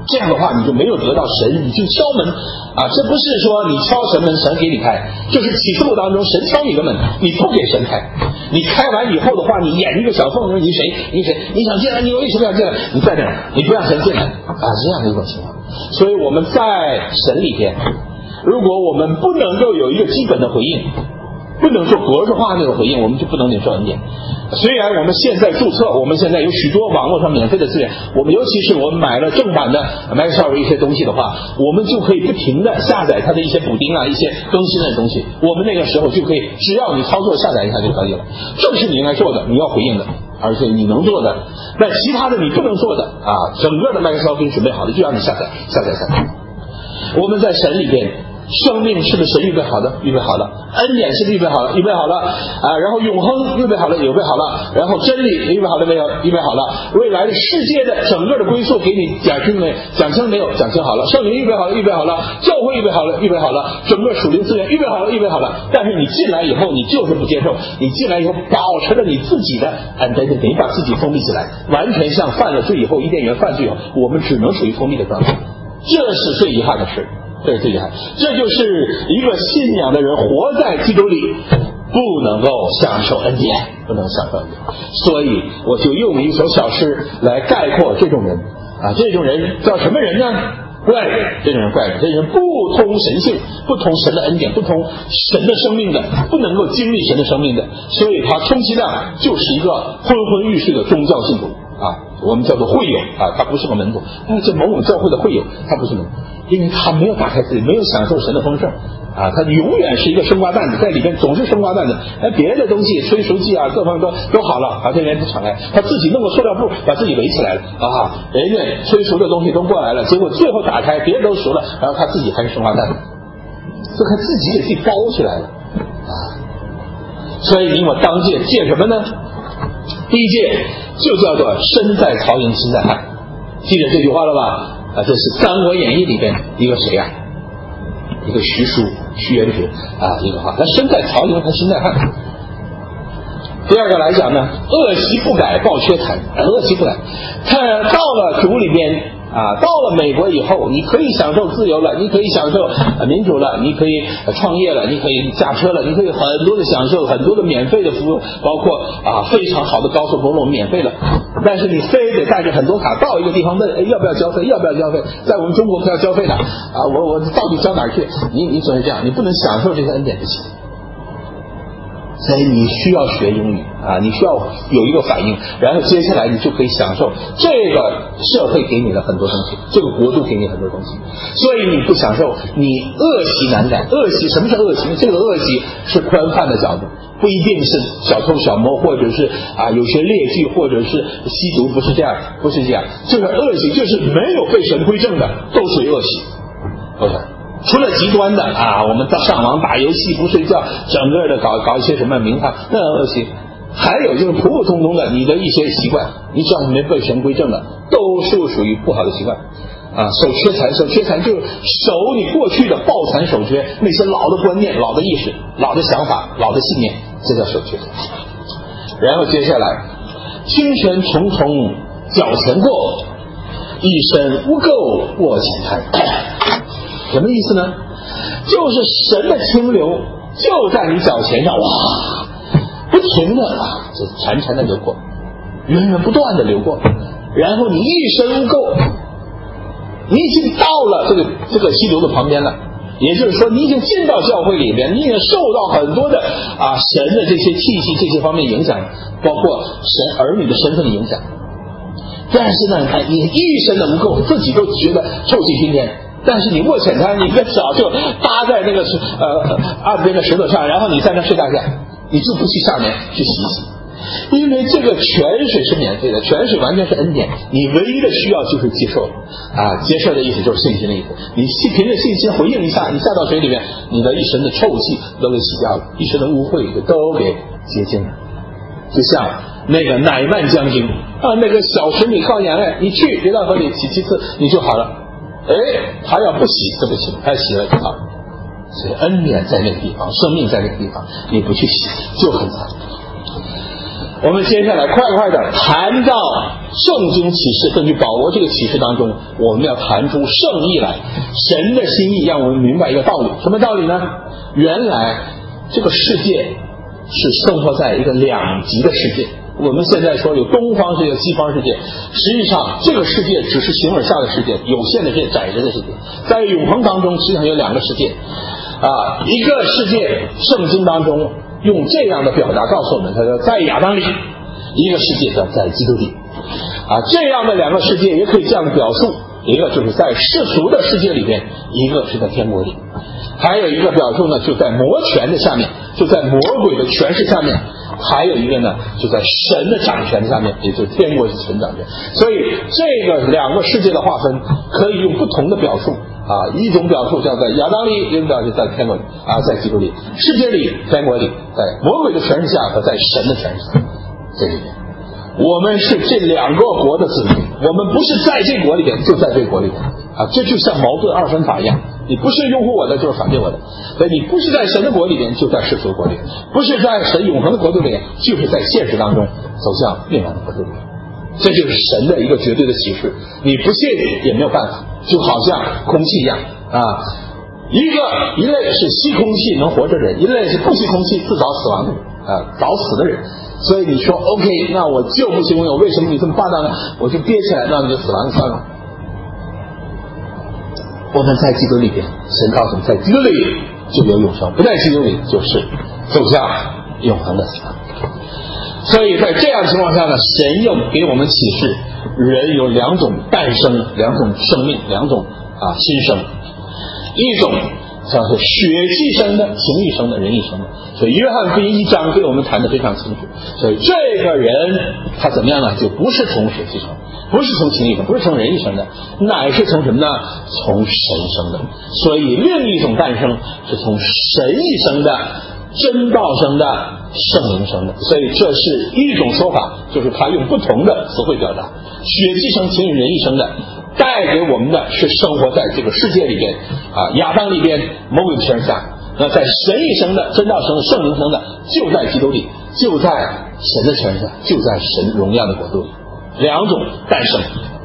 这样的话你就没有得到神，你去敲门啊，这不是说你敲神门神给你开，就是启示录当中神敲你的门，你不给神开，你开完以后的话，你演一个小缝，说你谁，你想进来，你为什么要进来？你在这儿，你不让神进来啊，这样的一种情况。所以我们在神里边，如果我们不能够有一个基本的回应，不能说格式化那种回应，我们就不能领受恩典。虽然我们现在注册，我们现在有许多网络上免费的资源，我们尤其是我们买了正版的 Microsoft 一些东西的话，我们就可以不停的下载它的一些补丁啊，一些更新的东西，我们那个时候就可以，只要你操作下载一下就可以了。这是你应该做的，你要回应的，而且你能做的，但其他的你不能做的啊，整个的 Microsoft 给你准备好的，就让你下载。我们在神里边，生命是不是神预备好的？预备好了。恩典是不是预备好了？预备好了啊！然后永恒预备好了，预备好了。然后真理预备好了没有？预备好了。未来的世界的整个的归宿给你讲清没？讲清没有？讲清好了。圣灵预备好了，预备好了。教会预备好了，预备好了。整个属灵资源预备好了，预备好了。但是你进来以后，你就是不接受。你进来以后，保持着你自己的你把自己封闭起来，完全像犯了罪以后，伊甸园犯罪以后，我们只能属于封闭的状态。这是最遗憾的事。这就是一个信仰的人活在基督里，不能够享受恩典，不能享受恩典。所以我就用一首小诗来概括这种人啊，这种人叫什么人呢？怪人。这种人怪人，这种人不通神性，不通神的恩典，不通神的生命的，不能够经历神的生命的，所以他充其量就是一个昏昏欲睡的宗教信徒啊，我们叫做会友啊，他不是个门徒，这某某教会的会友，他不是门徒，因为他没有打开自己，没有享受神的丰盛啊，他永远是一个生瓜蛋子，在里边总是生瓜蛋子，别的东西催熟剂啊，各方面都好了啊，这边不敞开，他自己弄个塑料布把自己围起来了啊，人家催熟的东西都过来了，结果最后打开，别人都熟了，然后他自己还是生瓜蛋子，就他自己给自己包起来了啊。所以你我当戒戒什么呢？第一戒就叫做身在曹营心在汉，记得这句话了吧？啊，这是《三国演义》里边一个谁啊？一个徐元直啊，一个话，他身在曹营，他心在汉。第二个来讲呢，恶习不改报缺财，恶习不改，他到了主里边啊，到了美国以后，你可以享受自由了，你可以享受民主了，你可以创业了，你可以驾车了，你可以很多的享受，很多的免费的服务，包括啊非常好的高速公路免费了。但是你非得带着很多卡到一个地方问，要不要交费？要不要交费？在我们中国不要交费的啊！我到底交哪儿去？你总是这样，你不能享受这些恩典不行。所以你需要学英语啊，你需要有一个反应，然后接下来你就可以享受这个社会给你的很多东西，这个国度给你很多东西。所以你不享受，你恶习难改。恶习，什么是恶习？这个恶习是宽泛的角度，不一定是小偷小摸，或者是啊有些劣迹，或者是吸毒，不是这样，不是这样。这个恶习就是没有被神规正的，都属于恶习。OK。除了极端的啊，我们上网打游戏不睡觉，整个的搞一些什么名堂，那恶习。还有就是普普通通的你的一些习惯，你只要没被神归正的，都是属于不好的习惯啊。守缺财就是守你过去的抱残守缺，那些老的观念、老的意识、老的想法、老的信念，这叫守缺财。然后接下来，清泉重重脚前过，一身污垢卧前滩。什么意思呢？就是神的清流就在你脚前上，哇，不停的啊，这潺潺的流过，源源不断的流过，然后你一身污垢，你已经到了这个溪流的旁边了，也就是说你已经进到教会里边，你已经受到很多的啊神的这些气息这些方面影响，包括神儿女的身份的影响。但是呢，你一身的污垢，自己都觉得臭气熏天。但是你卧浅滩，你的脚就搭在那个岸边的石头上，然后你在那睡大觉，你就不去下面去洗一洗，因为这个泉水是免费的，泉水完全是恩典，你唯一的需要就是接受啊，接受的意思就是信心的意思，你凭着信心回应一下，你下到水里面，你的一身的臭气都给洗掉了，一身的污秽都给洁净了。就像那个乃曼将军啊，那个小使女靠眼泪，你去别到河里洗7次你就好了。他要不洗这不行，他洗了就好了。所以恩典在那个地方，生命在那个地方，你不去洗就很惨。我们接下来快快的谈到圣经启示，根据保罗这个启示当中，我们要谈出圣意来，神的心意让我们明白一个道理。什么道理呢？原来这个世界是生活在一个两极的世界。我们现在说有东方世界、西方世界，实际上这个世界只是形而下的世界，有限的世界、窄窄的世界。在永恒当中，实际上有两个世界一个世界圣经当中用这样的表达告诉我们，他说在亚当里；一个世界叫在基督里。这样的两个世界也可以这样的表述，一个就是在世俗的世界里边，一个是在天国里。还有一个表述呢，就在魔权的下面，就在魔鬼的权势下面。还有一个呢，就在神的掌权下面，也就是天国是神掌权。所以这个两个世界的划分可以用不同的表述一种表述叫在亚当里，一种表述在天国里在基督里，世界里、天国里，在魔鬼的权势下和在神的权势下。这里面我们是这两个国的子民，我们不是在这国里边就在这国里边这就像矛盾二分法一样，你不是拥护我的就是反对我的，所以你不是在神的国里边就在世俗的国里，不是在神永恒的国度里边就是在现实当中走向灭亡的国度里。这就是神的一个绝对的启示，你不信也没有办法，就好像空气一样一类是吸空气能活着的人，一类是不吸空气自找死亡的人早死的人。所以你说 OK， 那我就不吸空气，为什么你这么霸道呢？我就憋起来，那你就死亡算了。我们在基督里边，神告诉我们，在基督里就有永生，不在基督里就是走向永恒的死亡。所以在这样的情况下呢，神又给我们启示，人有两种诞生，两种生命，两种新生。一种像是血气生的、情欲生的、人意生的。所以约翰福音1章给我们谈得非常清楚。所以这个人他怎么样呢？就不是从血气生，不是从情欲生，不是从人意生的，乃是从什么呢？从神生的。所以另一种诞生是从神意生的、真道生的、圣灵生的。所以这是一种说法，就是他用不同的词汇表达，血气生、情欲、人意生的带给我们的是生活在这个世界里边亚当里边魔鬼权下，那在神一生的、真道生的、圣灵生的就在基督里，就在神的权下，就在神荣耀的国度里。两种诞生，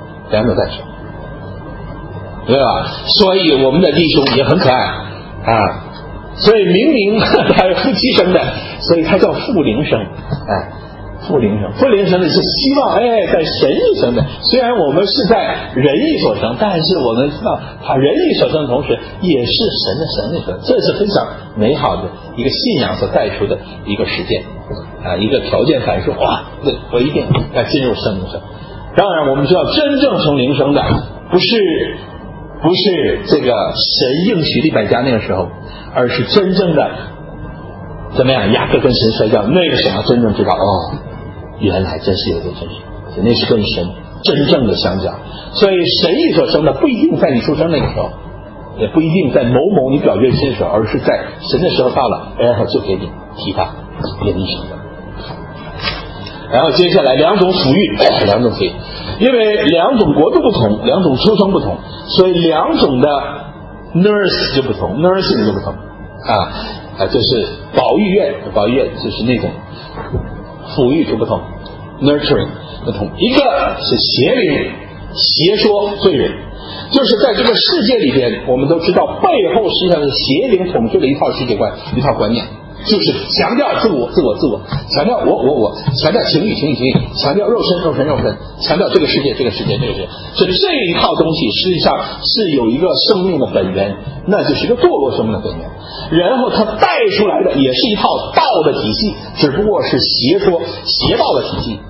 对吧？所以我们的弟兄也很可爱所以明明他是夫妻生的，所以他叫父灵生父灵生的是希望在神意生的。虽然我们是在人意所生，但是我们知道他人意所生的同时也是神意所生，这是非常美好的一个信仰所带出的一个实践一个条件反射。对，我一定要进入圣灵生。当然我们知道真正从灵生的不是这个神应许利百加那个时候，而是真正的怎么样雅各跟神摔跤那个时候真正知道原来真是有这真实，那是跟神真正的相交。所以神意所生的不一定在你出生那个时候，也不一定在某你表决心的时候，而是在神的时候到了，然后就给你提他给你生的。然后接下来两种抚育，因为两种国度不同，两种出生不同，所以两种的 nurse 就不同 nursing 就不同就是保育院就是那种抚育就不同 nurturing 不同。一个是邪灵邪说罪人，就是在这个世界里边我们都知道背后实际上是邪灵统治的一套世界观，一套观念，就是强调自我，强调我，强调情欲，强调肉身，强调这个世界。所以这一套东西实际上是有一个生命的本源，那就是一个堕落生命的本源。然后它带出来的也是一套道的体系，只不过是邪道的体系。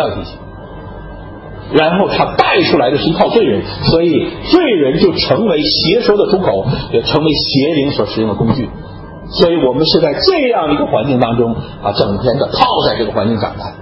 然后他带出来的是一套罪人，所以罪人就成为邪说的出口，也成为邪灵所使用的工具。所以我们是在这样一个环境当中整天的泡在这个环境长大。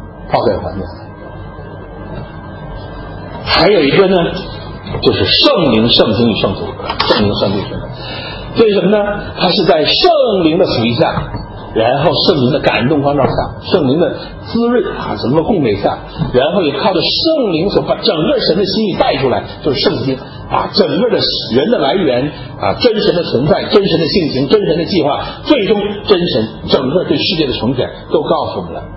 还有一个呢，就是圣灵、圣经与圣徒。为什么呢？它是在圣灵的抚育下，然后圣灵的感动光照下，圣灵的滋润什么供给下，然后也靠着圣灵所把整个神的心意带出来，就是圣经整个的人的来源真神的存在，真神的性情，真神的计划，最终真神整个对世界的重选都告诉我们了。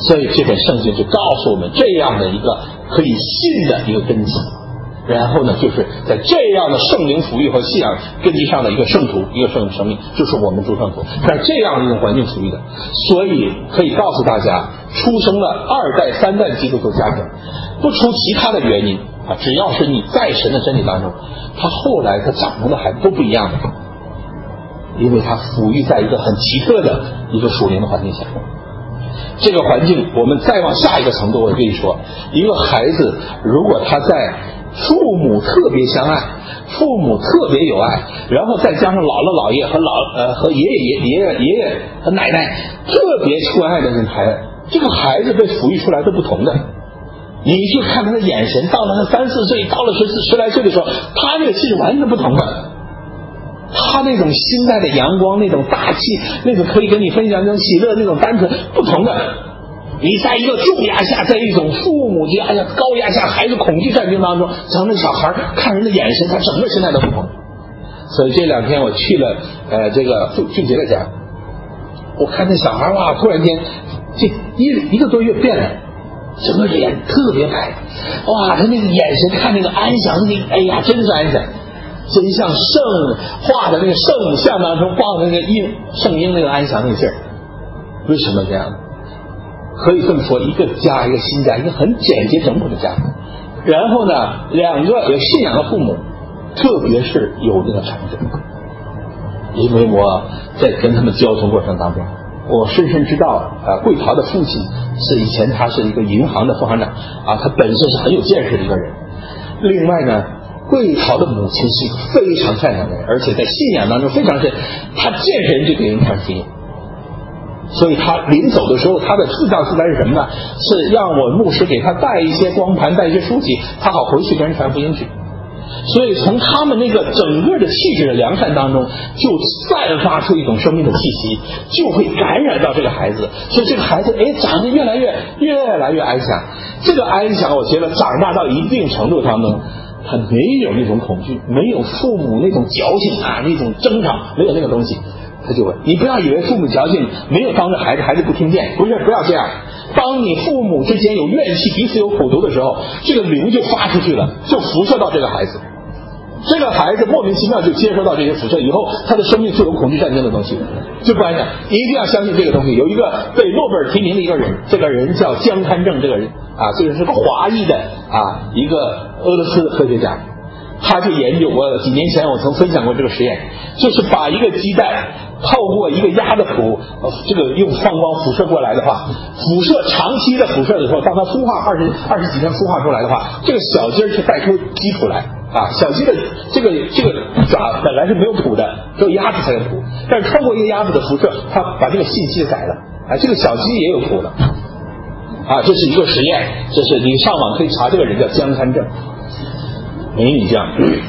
所以这本圣经就告诉我们这样的一个可以信的一个根基，然后呢，就是在这样的圣灵抚育和信仰根基上的一个圣徒，一个圣生命，就是我们诸圣徒，在这样一种环境抚育的。所以可以告诉大家，出生了2代3代基督徒家庭，不出其他的原因啊，只要是你在神的真理当中，他后来他长成的孩子都不一样的，因为他抚育在一个很奇特的一个属灵的环境下。这个环境我们再往下一个程度，我跟你说，一个孩子如果他在父母特别相爱，父母特别有爱，然后再加上姥姥姥爷和爷爷和奶奶特别出爱的那孩子，这个孩子被抚育出来都不同的。你就看他的眼神，到了他3、4岁，到了10来岁的时候，他那个气是完全不同的。他那种心带的阳光，那种大气，那种可以跟你分享那种喜乐，那种单纯不同的。你在一个重压下，在一种父母高压下，孩子恐惧战争当中，咱们小孩看人的眼神，他整个心态都不同。所以这2天我去了这个俊杰的家，我看那小孩哇，突然间这一个多月变了，整个脸特别白，哇，他那个眼神看那个安详，哎呀，真是安详。真像圣画的那个圣像当中画的那个圣婴那个安详那个劲儿。为什么这样？可以这么说，一个家，一个新家，一个很简洁整朴的家，然后呢2个有信仰的父母，特别是有那个长者。因为我在跟他们交通过程当中，我深深知道桂桃的父亲是以前他是一个银行的副行长啊，他本身是很有见识的一个人。另外呢，桂桃的母亲是一个非常善良的人，而且在信仰当中非常深，他见人就给人传福音。所以他临走的时候，他的自告自来是什么呢？是让我牧师给他带一些光盘，带一些书籍，他好回去跟人传福音去。所以从他们那个整个的气质的良善当中，就散发出一种生命的气息，就会感染到这个孩子。所以这个孩子长得越来越安详。这个安详我觉得长大到一定程度当中，他没有那种恐惧，没有父母那种矫情啊，那种争吵，没有那个东西。他就问你，不要以为父母矫情没有帮着孩子，孩子不听见，不要这样。当你父母之间有怨气，彼此有苦毒的时候，这个灵就发出去了，就辐射到这个孩子。这个孩子莫名其妙就接收到这些辐射，以后他的生命就有恐惧战争的东西，就不安详。一定要相信这个东西。有一个被诺贝尔提名的一个人，这个人叫江堪正，这个人这个是华裔的一个俄罗斯的科学家。他就研究过，几年前我曾分享过这个实验，就是把一个鸡蛋透过一个鸭的脯，这个用放光辐射过来的话，辐射长期的辐射的时候，当它孵化二十几天孵化出来的话，这个小鸡是带出鸡脯来小鸡的这个爪本来是没有脯的，只有鸭子才有脯，但是透过一个鸭子的辐射，它把这个信息改了这个小鸡也有脯了这是一个实验，这是你上网可以查，这个人叫江堪正，美女将。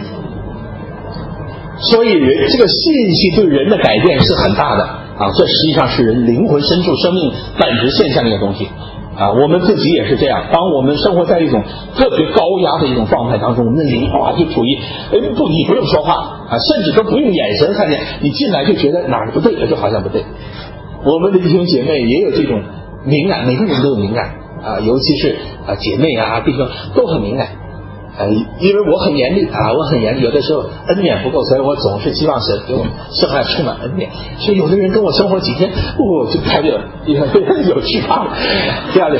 所以这个信息对人的改变是很大的这实际上是人灵魂深处生命本质现象的一个东西我们自己也是这样，当我们生活在一种特别高压的一种状态当中，我们的灵就处于你不用说话甚至都不用眼神看见，你进来就觉得哪儿不对，就好像不对。我们的弟兄姐妹也有这种敏感，每个人都有敏感尤其是姐妹弟兄都很敏感因为我很严厉我很严厉，有的时候恩典不够，所以我总是希望神给我生来充满恩典。所以有的人跟我生活几天就开始有惧怕这样的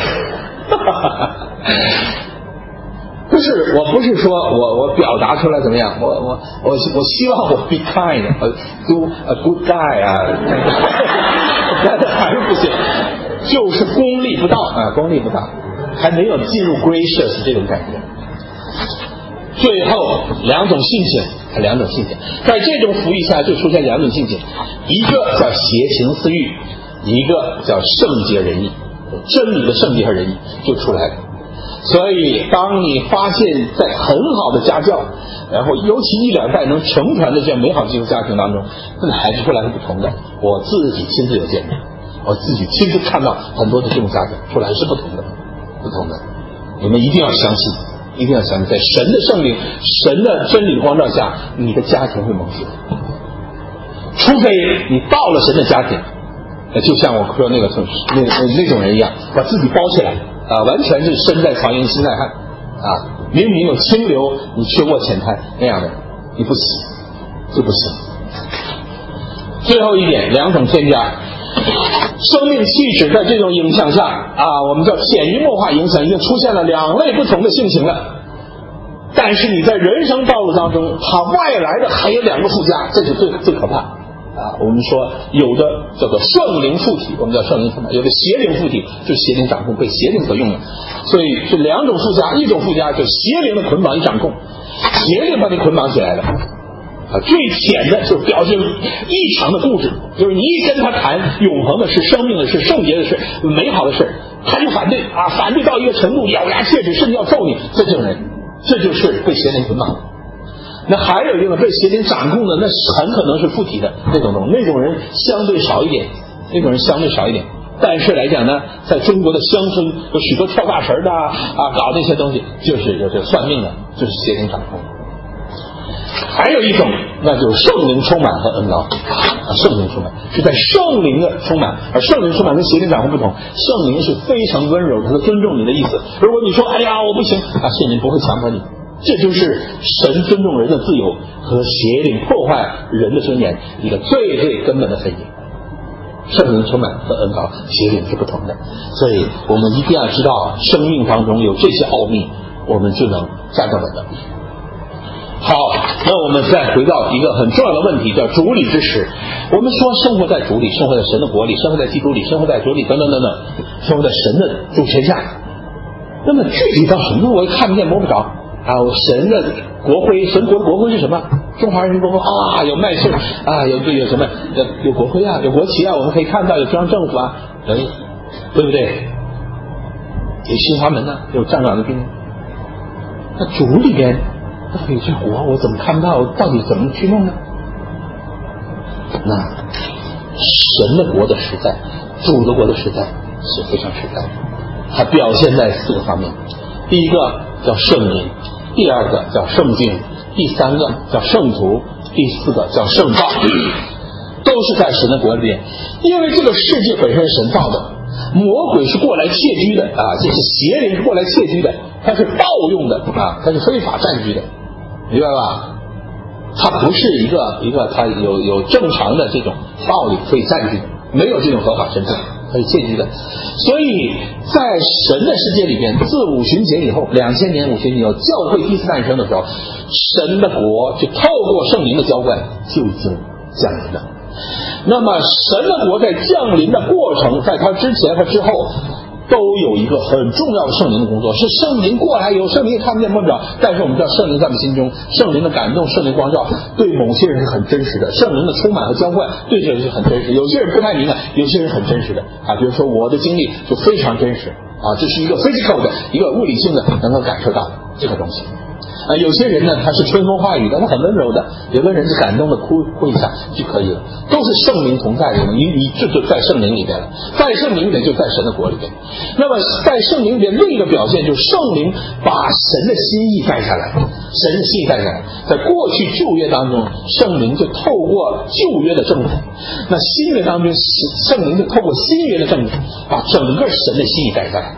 我不是说我表达出来怎么样，我希望我 be kind do a good guy 但是还是不行，就是功力不到还没有进入 gracious 这种感觉。最后两种性情，在这种服役下就出现2种性情，一个叫邪情私欲，一个叫圣洁仁义，真理的圣洁和仁义就出来了。所以当你发现在很好的家教，然后尤其1、2代能承传的这样美好基督家庭当中，那个孩子出来是不同的。我自己亲自有见证，我自己亲自看到很多的这种家庭出来是不同的。你们一定要相信，在神的圣灵、神的真理光照下，你的家庭会蒙福。除非你到了神的家庭， 就像我说那种人一样，把自己包起来完全是身在曹营心在汉明明有清流，你却卧浅滩那样的，你不死就不行。最后一点，两种添加。生命气质在这种影响下我们叫潜移默化影响，已经出现了两类不同的性情了。但是你在人生道路当中，它外来的还有两个附加，这是最可怕我们说有的叫做圣灵附体，我们叫圣灵附体；有的邪灵附体，就是邪灵掌控，被邪灵所用的。所以是两种附加，一种附加就是邪灵的捆绑与掌控，邪灵把你捆绑起来了最浅的就是表现异常的固执，就是你一跟他谈永恒的事、生命的事、圣洁的事、美好的事，他就反对反对到一个程度，咬牙切齿，甚至要揍你。这种人，这就是被邪灵捆绑的。那还有一个被邪灵掌控的，那很可能是附体的那种东西，那种人相对少一点，但是来讲呢，在中国的乡村有许多跳大神的搞那些东西，就是算命的，就是邪灵掌控。还有一种，那就是圣灵充满和恩膏圣灵充满是在圣灵的充满，而圣灵充满跟邪灵掌控不同，圣灵是非常温柔，他尊重你的意思。如果你说哎呀我不行圣灵不会强迫你，这就是神尊重人的自由和邪灵破坏人的尊严一个最最根本的分野。圣灵充满和恩膏邪灵是不同的，所以我们一定要知道生命当中有这些奥秘，我们就能站得稳的。好，那我们再回到一个很重要的问题，叫主理之时。我们说生活在主里，生活在神的国里，生活在基督里，生活在主里等等等等，生活在神的主权下。那么具体到什么我也看不见摸不着神的国徽，神国的国徽是什么？中华人民共和国有麦穗有什么有国徽有国旗我们可以看到有中央政府对不对？有新华门有站岗的兵。那主里边到底这国我怎么看不到？到底怎么去弄呢？那神的国的实在，主的国的实在是非常实在的，它表现在4个方面。第一个叫圣灵，第二个叫圣经，第三个叫圣徒，第四个叫圣道，都是在神的国里面。因为这个世界本身是神造的，魔鬼是过来窃居的这是邪灵是过来窃居的，它是盗用的它是非法占据的，明白吧？它不是一个它有正常的这种道理可以占据的，没有这种合法身份，它是窃居的。所以在神的世界里边，自五旬节以后，2000年五旬节以后，教会第一次诞生的时候，神的国就透过圣灵的浇灌就已经降临了。那么神的国在降临的过程，在它之前和之后都有一个很重要的圣灵的工作，是圣灵过来，有圣灵也看不见摸不着，但是我们知道圣灵在我们心中，圣灵的感动，圣灵光照对某些人是很真实的，圣灵的充满和浇灌对这个是很真实，有些人不太敏感，有些人很真实的比如说我的经历就非常真实这是一个 physical 的一个物理性的能够感受到的这个东西有些人呢他是春风化雨的，他很温柔的，有的人是感动的哭一下就可以了，都是圣灵同在的，你这就在圣灵里边了，在圣灵里面就在神的国里边。那么在圣灵里边另一个表现就是圣灵把神的心意带下来，神的心意带下来，在过去旧约当中，圣灵就透过旧约的政府，那新约当中圣灵就透过新约的政府，把整个神的心意带下来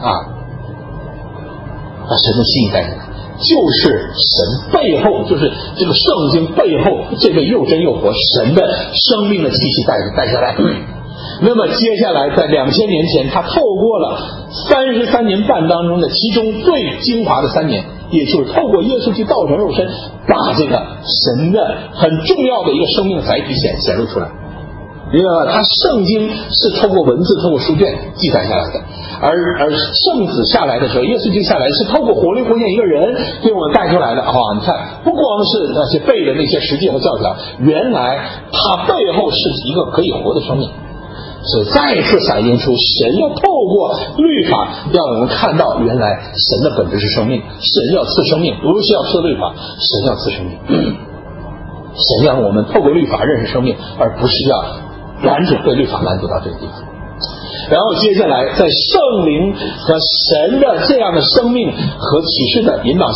把神的心意带下来，就是神背后，就是这个圣经背后这个又真又活神的生命的气息带下来。那么接下来在2000年前，他透过了33年半当中的其中最精华的3年，也就是透过耶稣去道成肉身，把这个神的很重要的一个生命载体显露出来。明白吗？他圣经是透过文字透过书卷记载下来的，而圣子下来的时候，耶稣就下来是透过活灵活现一个人给我们带出来的你看不光是那些背的那些实际和教条，原来他背后是一个可以活的生命，所以再一次反映出神要透过律法让我们看到原来神的本质是生命，神要赐生命，不是要赐律法，神要赐生命神让我们透过律法认识生命，而不是要拦阻被律法拦阻到这个地方。然后接下来在圣灵和神的这样的生命和启示的引导下，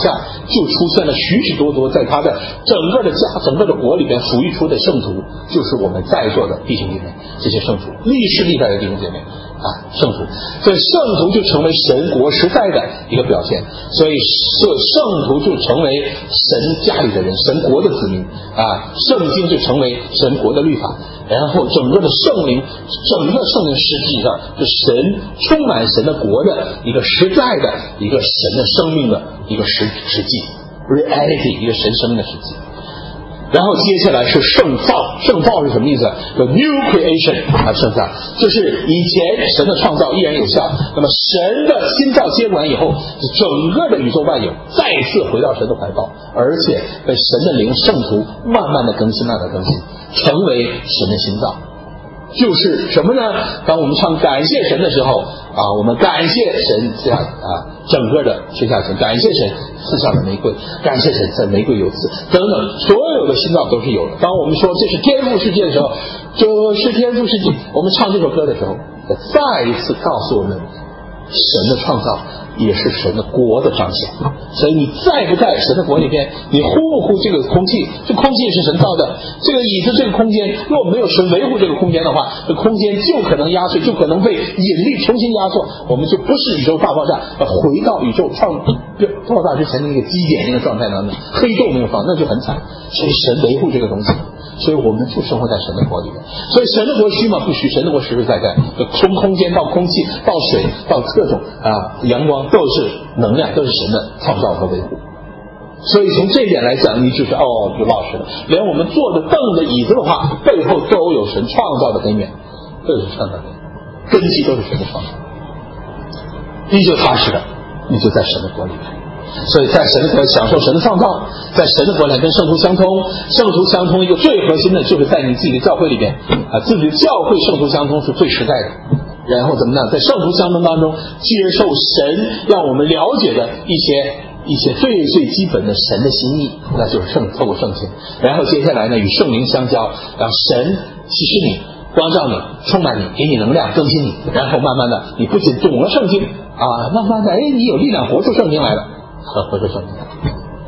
就出现了许许多多在他的整个的家、整个的国里边抚育出的圣徒，就是我们在座的弟兄姐妹，这些圣徒，历世历代的弟兄姐妹圣徒。所以圣徒就成为神国时代的一个表现，所以圣徒就成为神家里的人，神国的子民圣经就成为神国的律法，然后整个的圣灵实际上是神充满神的国的一个实在的一个神的生命的一个实际 reality， 一个神生命的实际。然后接下来是圣造，圣造是什么意思？有 new creation 圣造就是以前神的创造依然有效，那么神的新造接管以后，整个的宇宙万有再次回到神的怀抱，而且被神的灵圣徒慢慢的更新，成为神的新造。就是什么呢？当我们唱感谢神的时候我们感谢神整个的天下神，感谢神赐下的玫瑰，感谢神在玫瑰有刺等等，所有的新造都是有的。当我们说这是天父世界的时候，这是天父世界，我们唱这首歌的时候，再一次告诉我们神的创造也是神的国的彰显。所以你在不在神的国里边，你呼不呼这个空气，这空气是神造的，这个椅子这个空间，如果没有神维护这个空间的话，这空间就可能压碎，就可能被引力重新压缩，我们就不是宇宙大爆炸，回到宇宙爆炸之前的那个基点那个状态当中，黑洞那个状态，那就很惨。所以神维护这个东西，所以我们就生活在神的国里面。所以神的国虚吗？不虚，神的国实实在在，从空间到空气到水到各种阳光都是能量，都是神的创造和维护。所以从这一点来讲，你就是有老实了。连我们坐的凳子椅子的话，背后都有神创造的根源，都是创造的根基，都是神的创造。你就踏实了，你就在神的国里面。所以在神的国享受神的创造，在神的国里跟圣徒相通，圣徒相通一个最核心的就是在你自己的教会里边自己的教会圣徒相通是最实在的。然后怎么呢？在圣徒相通当中接受神让我们了解的一些最最基本的神的心意，那就是透过圣经。然后接下来呢，与圣灵相交，让神启示你，光照你，充满你，给你能量，更新你。然后慢慢的你不仅懂了圣经慢慢的你有力量活出圣经来了，活出圣经来了。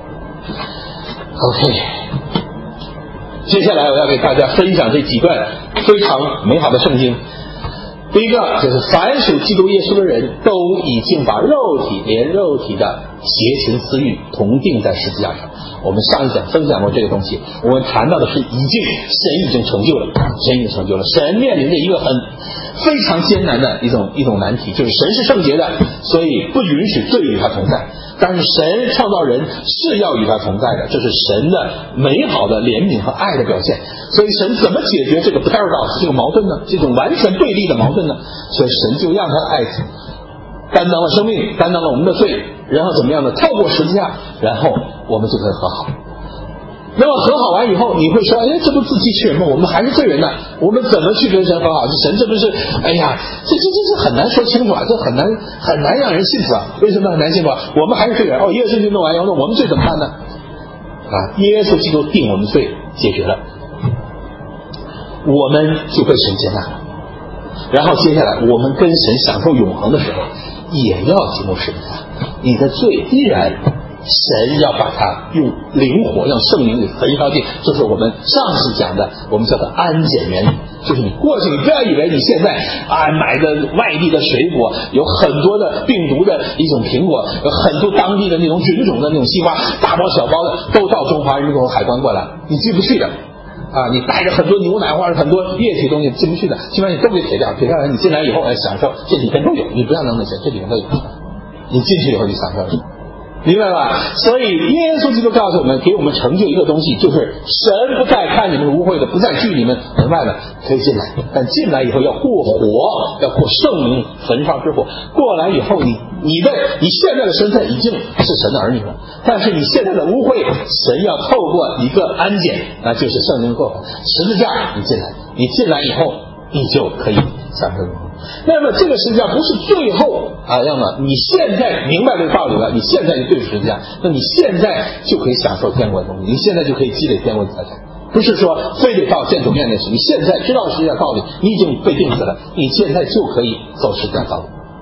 OK， 接下来我要给大家分享这几段非常美好的圣经。第一个就是凡属基督耶稣的人都已经把连肉体的邪情私欲同定在十字架上。我们上一讲分享过这个东西，我们谈到的是神已经成就了。神面临着一个非常艰难的一种难题，就是神是圣洁的，所以不允许罪与他同在。但是神创造人是要与他同在的，这是神的美好的怜悯和爱的表现。所以神怎么解决这个 paradox 这个矛盾呢？这种完全对立的矛盾呢？所以神就让他的爱子担当了生命，担当了我们的罪，然后怎么样呢？透过十字架，然后我们就可以和好。那么和好完以后，你会说，这不自欺欺人吗？我们还是罪人呢，我们怎么去跟神和好？神这不是，这很难说清楚这很难让人信服为什么很难信服我们还是罪人耶稣基督弄完以后，那我们罪怎么办呢？耶稣基督定我们罪解决了，我们就被神接纳了。然后接下来我们跟神享受永恒的时候，也要经过十字架，你的罪依然。神要把它用灵活，让圣灵给焚烧尽，就是我们上次讲的，我们叫做安检原理。就是你过去，你不要以为你现在买的外地的水果有很多的病毒的一种苹果，有很多当地的那种菌种的那种西瓜，大包小包的都到中华人民共和国海关过来，你进不去的你带着很多牛奶或者很多液体东西进不去的，起码你都给撇掉来，你进来以后享受这里面都有，你不要弄那些，这里面都有，你进去以后就享受了。明白吧？所以耶稣基督告诉我们，给我们成就一个东西，就是神不再看你们污秽的，不再拒你们门外的，可以进来。但进来以后要过火，要过圣灵焚烧之火。过来以后，你现在的身份已经是神的儿女了，但是你现在的污秽，神要透过一个安检，那就是圣灵过火，十字架你进来，你进来以后，你就可以享受。那么这个十字架不是最后要么你现在明白这个道理了，你现在就对十字架，那你现在就可以享受天国的东西，你现在就可以积累天国的财产，不是说非得到见主面那时，你现在知道十字架道理，你已经被定死了，你现在就可以走十字架道路。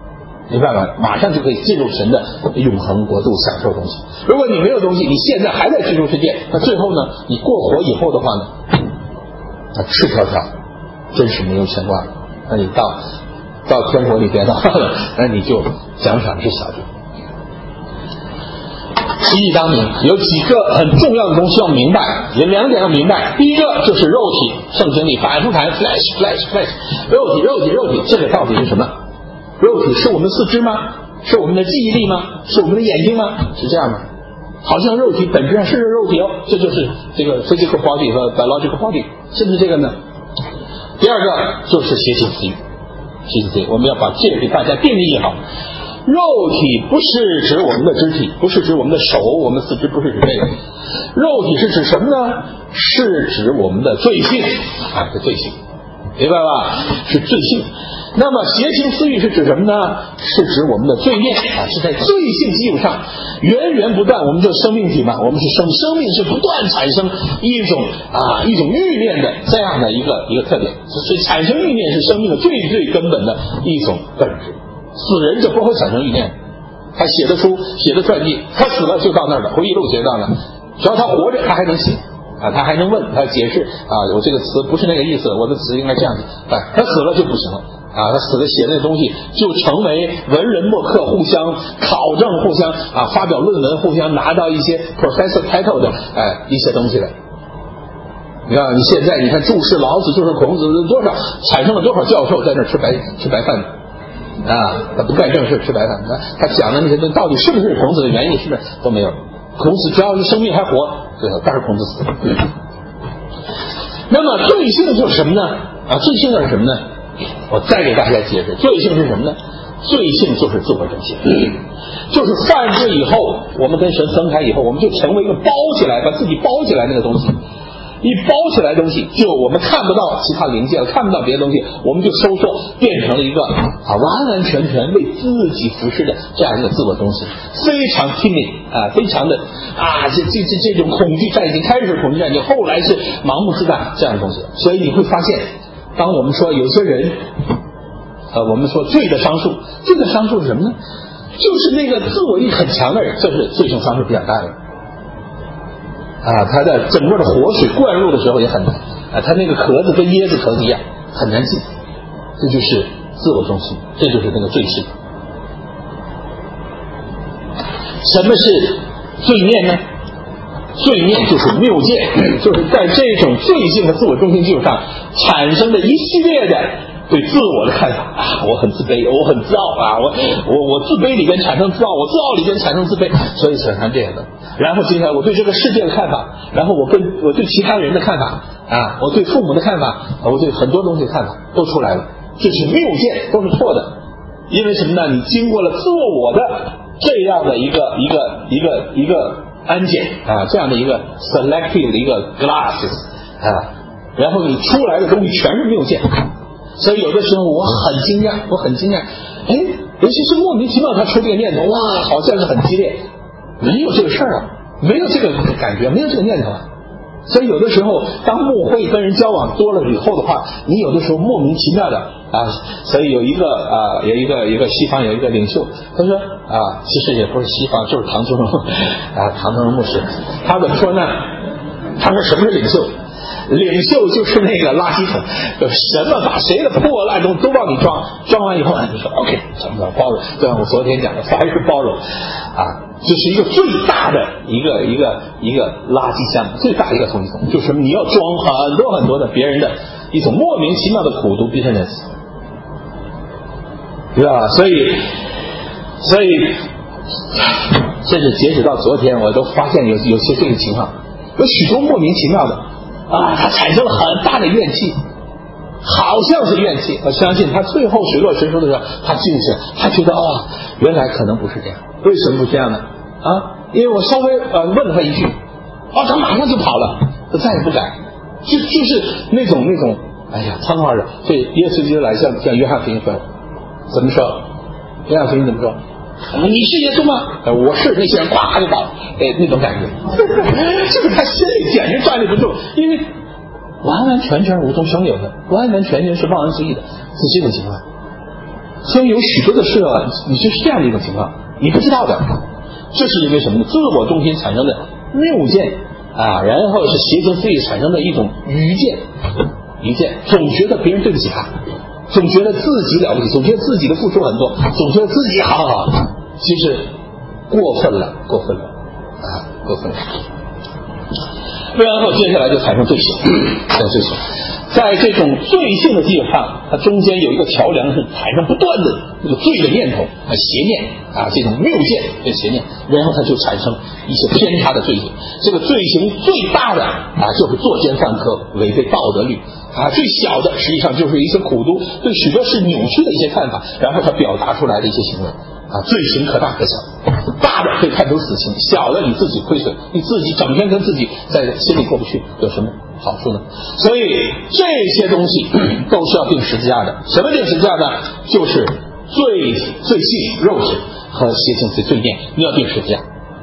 明白吗？马上就可以进入神的永恒国度，享受东西。如果你没有东西，你现在还在居住世界，那最后呢，你过活以后的话呢，那赤条条，真是没有牵挂了。那你到天国里边的话，那你就奖赏是小的。其义当明，有几个很重要的东西要明白，有2点要明白。第一个就是肉体，圣经里反复谈 flesh， 肉体，这个到底是什么？肉体是我们四肢吗？是我们的记忆力吗？是我们的眼睛吗？是这样吗？好像肉体本质上是肉体哦，这就是这个 physical body 和 biological body， 是不是这个呢？第二个就是邪情私欲，我们要把这个给大家定义好。肉体不是指我们的肢体，不是指我们的手，我们四肢不是指这个。肉体是指什么呢？是指我们的罪性啊，是罪性，明白吧？是罪性。那么邪情私欲是指什么呢？是指我们的罪念啊，是在罪性基础上源源不断。我们就生命体嘛，我们是生命是不断产生一种欲念的这样的一个特点，所以产生欲念是生命的最根本的一种本质。死人就不会产生欲念，他写的书写的传记，他死了就到那儿了，回忆录写到那儿，只要他活着他还能写啊，他还能问，他解释啊，我这个词不是那个意思，我的词应该这样子。他死了就不行了啊，他死了写那东西就成为文人墨客互相考证，互相发表论文，互相拿到一些 professor title 的一些东西来。你看你现在你看注释老子，注释孔子，多少产生了多少教授在那吃白饭啊，他不干正事吃白饭，他讲的那些到底是不是孔子的原因，是不是都没有？孔子只要是生命还活，最后但是孔子死了。那么罪性就是什么呢？罪性是什么呢？我再给大家解释，罪性是什么呢？罪性就是自我中心，就是犯罪以后，我们跟神分开以后，我们就成为一个包起来，把自己包起来那个东西。一包起来的东西，就我们看不到其他灵界了，看不到别的东西，我们就收缩，变成了一个完完全全为自己服侍的这样一个自我中心，非常timid非常的这种恐惧战已经开始是恐惧战，就后来是盲目自大这样的东西。所以你会发现，当我们说有些人我们说罪的商数是什么呢？就是那个自我意很强的人，这是罪性商数比较大的。它的整个的活水灌入的时候也很难它那个壳子跟椰子壳子一样很难进，这就是自我中心，这就是那个罪性。什么是罪念呢？罪念就是谬见，就是在这种罪性的自我中心基础上产生的一系列的对自我的看法我很自卑，我很自傲我自卑里边产生自傲，我自傲里边产生自卑，所以产生这样的。然后接下来我对这个世界的看法，然后我对其他人的看法我对父母的看法，我对很多东西的看法都出来了，这是谬见，都是错的。因为什么呢？你经过了自我的这样的一个安检这样的一个 selective 的一个 glasses 然后你出来的东西全是谬见。所以有的时候我很惊讶，尤其是莫名其妙他出这个念头，哇，好像是很激烈，没有这个事儿没有这个感觉，没有这个念头所以有的时候当牧会跟人交往多了以后的话，你有的时候莫名其妙的所以有一个西方有一个领袖，他说其实也不是西方，就是唐宗荣牧师，他怎么说呢？他说什么是领袖？领袖就是那个垃圾桶，什么把谁的破烂东西都往你装完以后你说 OK 什么包容，对吧？我昨天讲的凡是包容就是一个最大的一个垃圾箱，最大的一个垃圾桶，就是你要装很多很多的别人的一种莫名其妙的苦毒 bitterness， 对吧？所以甚至截止到昨天，我都发现有些这个情况，有许多莫名其妙的他产生了很大的怨气，好像是怨气。我相信他最后水落石出的时候，他静下来，他觉得原来可能不是这样。为什么不这样呢？因为我稍微问了他一句，他马上就跑了，他再也不敢，就是那种苍话的。所以耶稣就来像约翰福音说，怎么说？约翰福音怎么说？你是耶稣吗？我是。那些人咵就倒了，那种感觉，就是他心里简直站立不住，因为完完全全无中生有的，完完全全是忘恩负义的，是这种情况。 所以有许多的事啊，你就是这样的一种情况，你不知道的。这是因为什么呢？自我中心产生的谬见啊，然后是邪情私欲产生的一种愚见，总觉得别人对不起他，总觉得自己了不起，总觉得自己的付出很多，总觉得自己好，其实过分了。然后接下来就产生罪行，在这种罪性的基础上，它中间有一个桥梁是产生不断的这个罪的念头邪念这种谬见这邪念，然后它就产生一些偏差的罪行。这个罪行最大的就是作奸犯科，违背道德律最小的实际上就是一些苦毒，对许多事扭曲的一些看法，然后它表达出来的一些行为罪行可大可小，大的可以判成死刑，小的你自己亏损，你自己整天跟自己在心里过不去，有什么好处呢？所以这些东西都是要定十字架的。什么定十字架呢？就是罪性肉体和邪情罪念，你要定十字架。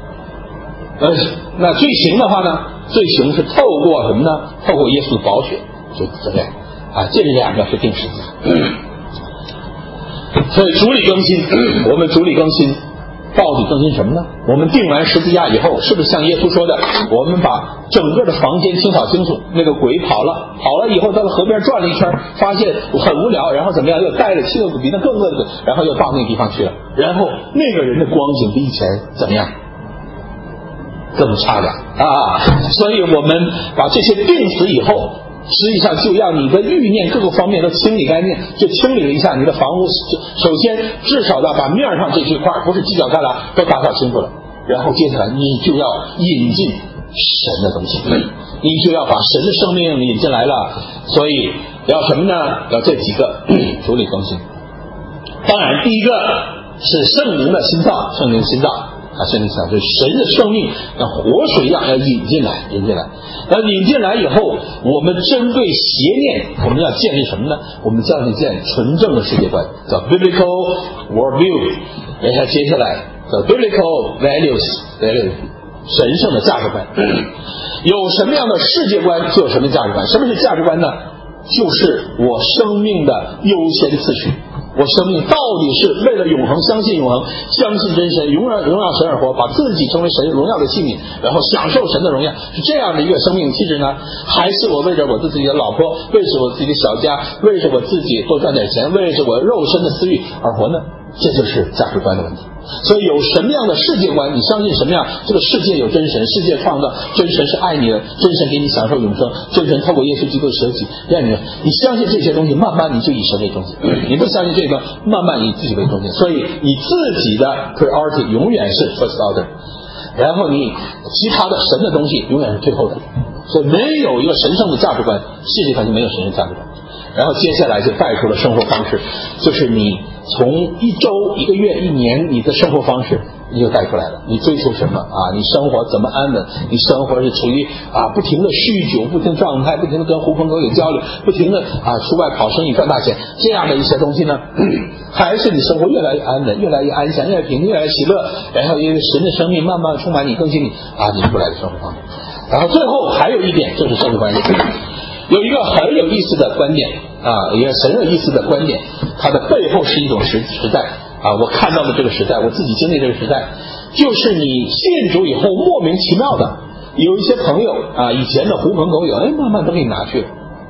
那罪行的话呢，罪行是透过什么呢？透过耶稣的宝血就责任这两个是定十字架。所以主理更新，我们主理更新到底更新什么呢？我们定完十字架以后，是不是像耶稣说的，我们把整个的房间清扫清楚，那个鬼跑了以后到了河边转了一圈，发现很无聊，然后怎么样，又带了7个比那更恶的鬼，然后又到那个地方去了，然后那个人的光景比以前怎么样？更差点所以我们把这些定死以后，实际上就让你的欲念各个方面都清理干净，就清理了一下你的房屋。首先至少要把面上这些块不是犄角旮旯都打扫清楚了，然后接下来你就要引进神的东西，你就要把神的生命引进来了。所以要什么呢？要这几个主理更新。当然第一个是圣灵的心脏，圣灵就是神的生命像活水一样要引进来。那引进来以后，我们针对邪念，我们要建立什么呢？我们要建纯正的世界观，叫 biblical worldview。然后接下来叫 biblical values， 神圣的价值观。有什么样的世界观，就有什么价值观。什么是价值观呢？就是我生命的优先次序。我生命到底是为了永恒，相信永恒，相信真神，荣耀神而活，把自己成为神荣耀的器皿，然后享受神的荣耀，是这样的一个生命气质呢？还是我为着我自己的老婆，为着我自己的小家，为着我自己多赚点钱，为着我肉身的私欲而活呢？这就是价值观的问题。所以有什么样的世界观，你相信什么样，这个世界有真神，世界创造，真神是爱你的，真神给你享受永生，真神透过耶稣基督的舍己让你相信这些东西，慢慢你就以神为中心。你不相信这个，慢慢以自己为中心。所以你自己的 priority 永远是 first order， 然后你其他的神的东西永远是最后的。所以没有一个神圣的价值观，世界上就没有神圣价值观。然后接下来就带出了生活方式，就是你从1周、1个月、1年，你的生活方式你就带出来了。你追求什么你生活怎么安稳？你生活是处于不停的酗酒，不停的状态，不停的跟狐朋狗友交流，不停的出外跑生意赚大钱，这样的一些东西呢，还是你生活越来越安稳，越来越安详，越来越平静，越来越喜乐，然后因为神的生命慢慢充满你，更新你你出来的生活方式。然后最后还有一点就是社会关系。有一个很有意思的观点一个很有意思的观点，它的背后是一种时代我看到的这个时代，我自己经历这个时代，就是你信主以后莫名其妙的有一些朋友以前的狐朋狗友慢慢都给你拿去了，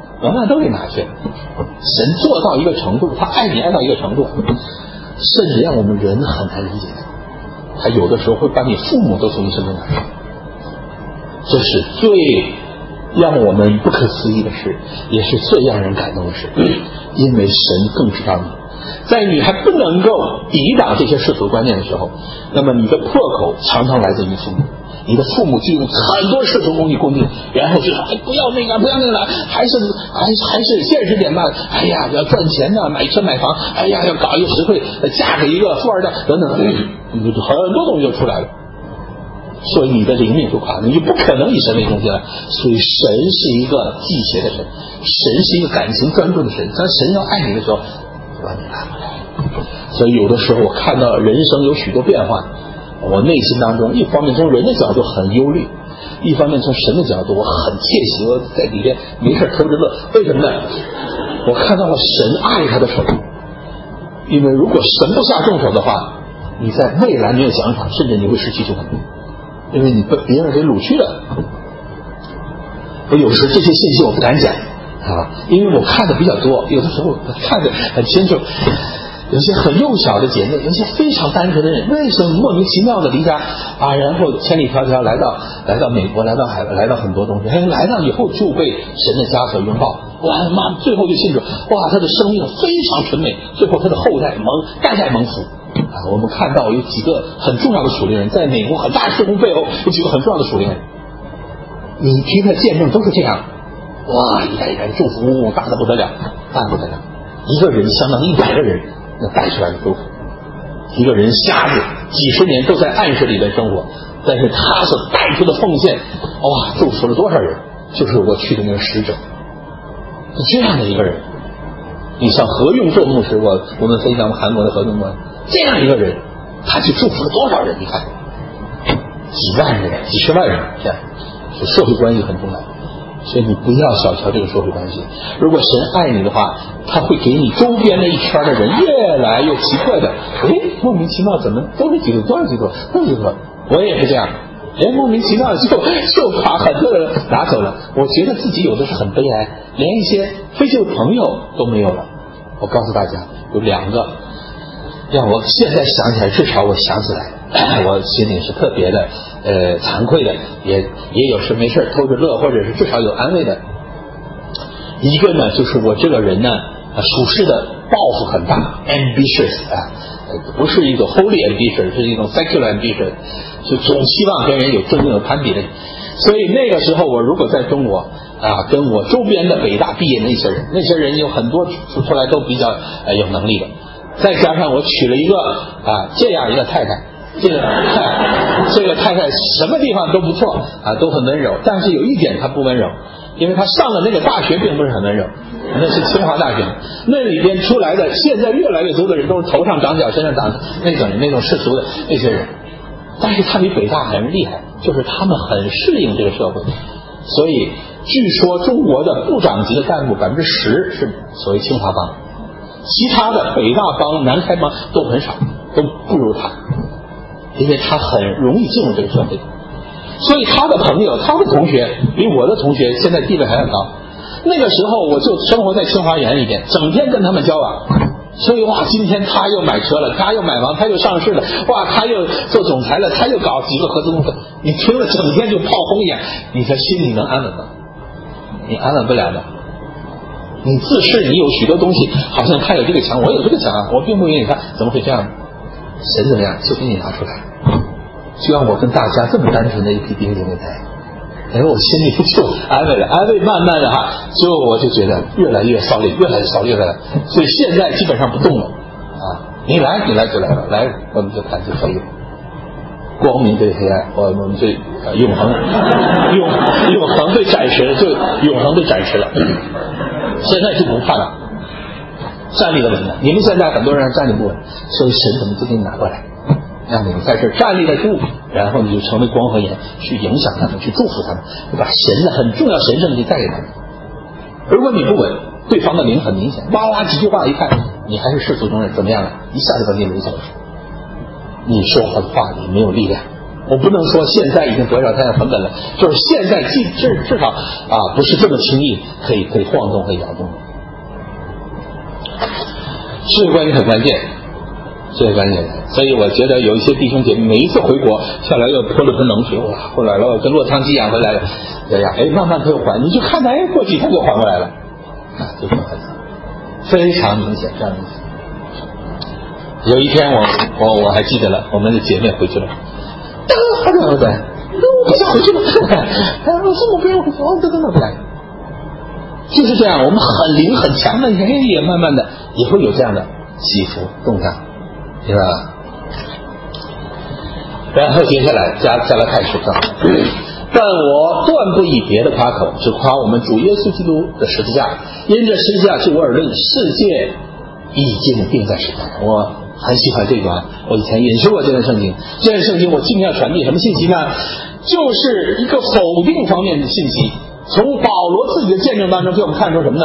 神做到一个程度，他爱你爱到一个程度，甚至让我们人很难理解的，他有的时候会把你父母都从你身边拿去。这是最让我们不可思议的事，也是最让人感动的事，因为神更知道你，在你还不能够抵挡这些世俗观念的时候，那么你的破口常常来自于父母，你的父母就用很多世俗工具攻击，然后就说不要那个了，还是现实点吧，要赚钱呢，买车买房，要搞一个实惠，嫁给一个富二代等等，很多东西就出来了。所以你的灵命就垮了，你就不可能以神为中心了。所以神是一个忌邪的神，神是一个感情专注的神，当神要爱你的时候就把你拉回来。所以有的时候我看到人生有许多变化，我内心当中一方面从人的角度很忧虑，一方面从神的角度我很窃喜，我在里边没事偷着乐。为什么呢？我看到了神爱他的手， 因为如果神不下重手的话，你在未来没有奖赏，甚至你会失去救恩，因为你被别人给掳去了。我有时这些信息我不敢讲因为我看的比较多，有的时候看得很清楚。有些很幼小的姐妹，有些非常单纯的人，为什么莫名其妙的离家然后千里迢迢来到美国，来到海外，来到很多东西，来到以后就被神的家所拥抱，哇妈，最后就信主，哇，他的生命非常纯美，最后他的后代代代蒙福我们看到有几个很重要的属灵人，在美国很大事工背后有几个很重要的属灵人，你听他见证都是这样，哇，一代一代祝福大的不得了，大的不得了，一个人相当于100个人带出来的祝福。一个人瞎子几十年都在暗室里边生活，但是他所带出的奉献，哇，祝福了多少人，就是我去的那个使者，是这样的一个人。你像何用做牧师，我们分享韩国的何用牧师，这样一个人，他去祝福了多少人，你看几万人几十万人，这样，所以社会关系很重要，所以你不要小瞧这个社会关系。如果神爱你的话，他会给你周边的一圈的人越来越奇怪的，莫名其妙怎么都是基督徒，我也是这样，莫名其妙就把很多人拿走了。我觉得自己有的是很悲哀，连一些非旧朋友都没有了。我告诉大家，有2个让我现在想起来，至少我想起来，我心里是特别的惭愧的，也有时没事偷着乐，或者是至少有安慰的。一个呢，就是我这个人呢，属世的抱负很大 ，ambitious 不是一种 holy ambition， 是一种 secular ambition， 是总希望跟人有正面的攀比的。所以那个时候，我如果在中国跟我周边的北大毕业那些人有很多出来都比较有能力的，再加上我娶了一个这样一个太太。这个太太什么地方都不错都很温柔，但是有一点她不温柔，因为她上了那个大学并不是很温柔，那是清华大学，那里边出来的现在越来越多的人都是头上长角身上长那种世俗的那些人，但是他比北大很厉害，就是他们很适应这个社会。所以据说中国的部长级的干部10%是所谓清华帮，其他的北大帮南开帮都很少，都不如他，因为他很容易进入这个社会，所以他的朋友他的同学比我的同学现在地位还要高。那个时候我就生活在清华园里边，整天跟他们交往，所以哇，今天他又买车了，他又买房，他又上市了，哇，他又做总裁了，他又搞几个合资公司，你听了整天就炮轰一样，你的心里能安稳吗？你安稳不了的。你自视你有许多东西，好像他有这个强，我有这个强我并不允许他，怎么会这样？神怎么样就给你拿出来，就让我跟大家这么单纯的一批弟兄姐妹来，我心里就安慰了，安慰慢慢的就我就觉得越来越骚练，越来越骚练了，所以现在基本上不动了你来就来了，来我们就看就可以了。光明对黑暗，我们对永恒被展示，就永恒被展示了。现在就不怕了，站立的稳了。你们现在很多人站立不稳，所以神怎么就给你拿过来，让你们在这站立得住，然后你就成为光和盐，去影响他们，去祝福他们，把神的很重要神圣的带给他们。如果你不稳，对方的灵很明显，哇哇几句话一看，你还是世俗中人，怎么样了？一下就把你领走了。你说话的话你没有力量。我不能说现在已经得着它的很稳了，就是现在至少不是这么轻易可以晃动和摇动。这个关系很关键，这个关键。所以我觉得有一些弟兄姐妹每一次回国下来又泼了盆冷水，哇，后来了跟落汤鸡一样回来了，对呀，慢慢他又还，你就看他过几天就还过来了就这么很非常明显，这样明显。有一天我还记得了，我们的姐妹回去了，他怎么在？我想回去了，我说我不要回去，真的不来。就是这样，我们很灵很强的，也慢慢的也会有这样的起伏动荡，对吧？然后接下来加拉太书上，但我断不以别的夸口，只夸我们主耶稣基督的十字架，因这十字架就我而论，世界已经定在世上。我很喜欢这段，我以前引述过这段圣经。这段圣经我尽量传递什么信息呢？就是一个否定方面的信息。从保罗自己的见证当中给我们看出什么呢？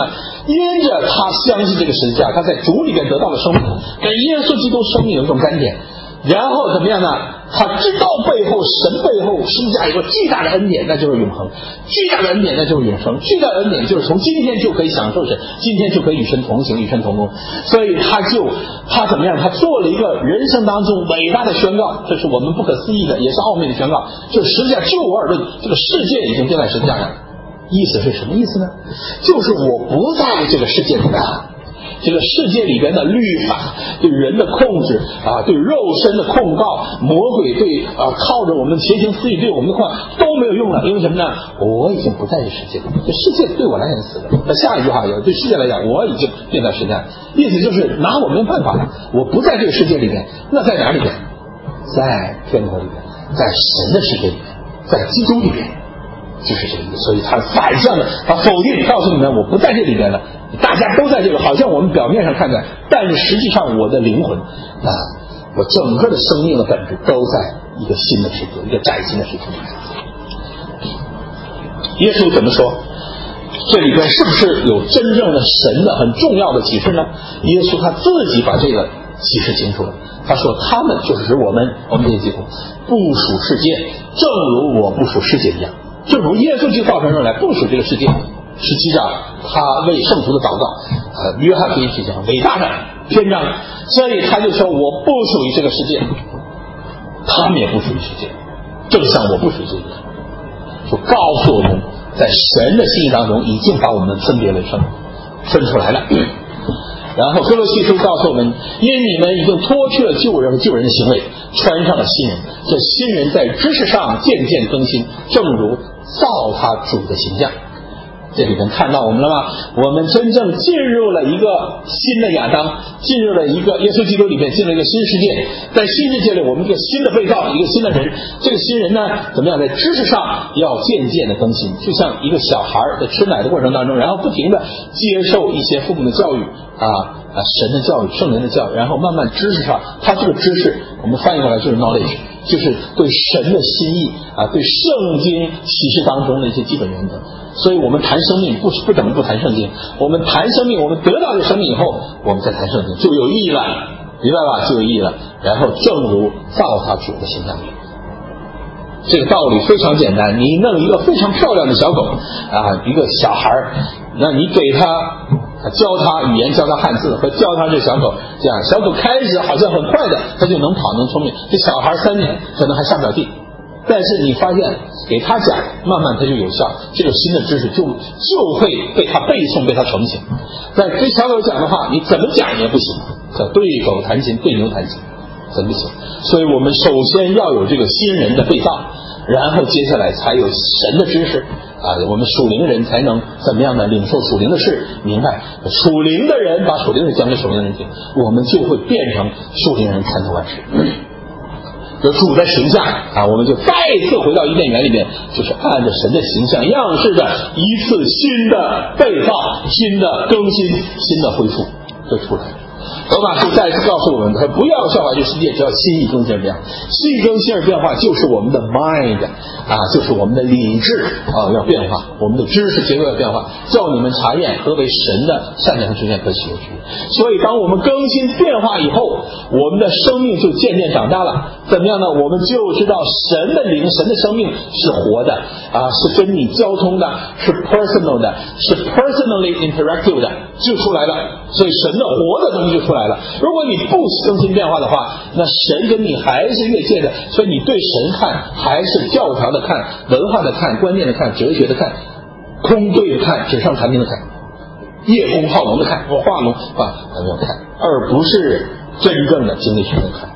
因着他相信这个十字架，他在主里边得到了生命，跟耶稣基督生命有一种甘甜。然后怎么样呢？他知道背后神背后十字架有个巨大的恩典，那就是永恒；巨大的恩典那就是永生；巨大的恩典就是从今天就可以享受神，今天就可以与神同行，与神同工。所以他怎么样？他做了一个人生当中伟大的宣告，这是我们不可思议的，也是奥秘的宣告，就是十字架救我而论，这个世界已经钉在十字架上。意思是什么意思呢？就是我不在这个世界里面，这个世界里边的律法对人的控制对肉身的控告，魔鬼对靠着我们邪情私欲对我们的控告都没有用了。因为什么呢？我已经不在这世界里，这世界对我来讲死了。那下一句话也对世界来讲，我已经钉在十字架，意思就是拿我没有办法了，我不在这个世界里面。那在哪里边？在天国里边，在神的世界里面，在基督里边，就是这个意思。所以他反向的，他否定告诉你们，我不在这里边了，大家都在这个，好像我们表面上看着，但是实际上我的灵魂我整个的生命的本质都在一个新的世界，一个崭新的世界里面。耶稣怎么说？这里边是不是有真正的神的很重要的启示呢？耶稣他自己把这个启示清楚了。他说他们就是指我们这些基督不属世界，正如我不属世界一样。正如耶稣基督道成肉来不属这个世界，实际上他为圣徒的祷告约翰福音讲伟大的篇章，所以他就说我不属于这个世界，他们也不属于世界，正像我不属于世界一样，就告诉我们在神的心意当中已经把我们分别为圣，分出来了。然后哥罗西书告诉我们，因你们已经脱去了旧人和旧人的行为，穿上了新人，这新人在知识上渐渐更新，正如造他主的形象。这里面看到我们了吗？我们真正进入了一个新的亚当，进入了一个耶稣基督里面，进入了一个新世界。在新世界里，我们一个新的被造，一个新的人。这个新人呢，怎么样？在知识上要渐渐的更新，就像一个小孩在吃奶的过程当中，然后不停的接受一些父母的教育神的教育、圣灵的教育，然后慢慢知识上，他这个知识我们翻译过来就是 knowledge， 就是对神的心意对圣经启示当中的一些基本原则。所以我们谈生命不等于不谈圣经，我们谈生命，我们得到这生命以后，我们再谈圣经就有意义了，明白吧？就有意义了。然后正如造他主的形象，这个道理非常简单。你弄一个非常漂亮的小狗一个小孩，那你给他教他语言，教他汉字，和教他这小狗这样，小狗开始好像很快的他就能跑能聪明，这小孩3年可能还上不了地，但是你发现给他讲，慢慢他就有效，这个新的知识就会被他背诵，被他成型。但给小狗讲的话，你怎么讲也不行，对狗弹琴，对牛弹琴，怎么行？所以我们首先要有这个新人的被造，然后接下来才有神的知识我们属灵人才能怎么样呢？领受属灵的事，明白属灵的人把属灵的讲给属灵的人听，我们就会变成属灵人，参透万事。有主的形象我们就再次回到伊甸园里面，就是按着神的形象样式的一次新的被造，新的更新，新的恢复就出来了。罗马书再次告诉我们，他不要效法这世界，只要心意更新而变化。心意更新而变化就是我们的 mind 就是我们的理智要变化，我们的知识结构要变化，叫你们查验何为神的善良之善可喜悦之意。所以当我们更新变化以后，我们的生命就渐渐长大了。怎么样呢？我们就知道神的灵，神的生命是活的是跟你交通的，是 personal 的，是 personally interactive 的，就出来了。所以神的活的东西就出来了。如果你不更新变化的话，那神跟你还是越界的。所以你对神看还是教条的看，文化的看，观念的看，哲学的看，空对的看，纸上谈兵的看，叶公好龙的看，我画龙没有看，而不是真正的经历学的看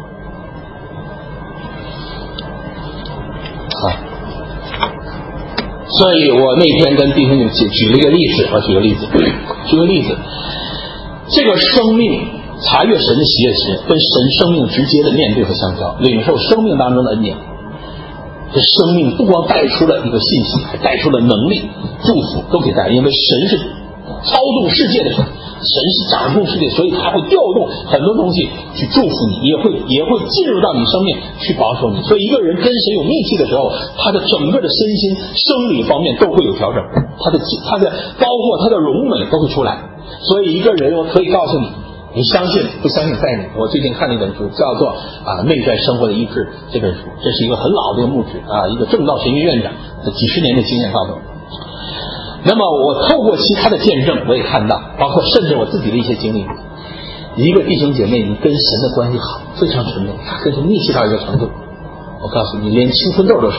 所以我那天跟弟兄们举了一个例子，举个例子，这个生命查阅神的喜悦时，跟神生命直接的面对和相交，领受生命当中的恩典。这生命不光带出了一个信息，还带出了能力、祝福，都给带，因为神是超度世界的神，神是掌控世界，所以他会调动很多东西去祝福你，也会进入到你生命去保守你。所以一个人跟神有密契的时候，他的整个的身心生理方面都会有调整，他的包括他的荣美都会出来。所以一个人，我可以告诉你，你相信不相信在你。我最近看了一本书，叫做内在生活的医治这本书，这是一个很老的一个牧师一个正道神学院长的几十年的经验告诉我。那么我透过其他的见证，我也看到，包括甚至我自己的一些经历，一个弟兄姐妹，你跟神的关系好，非常纯美，他跟神密切到一个程度，我告诉你，连青春痘都少。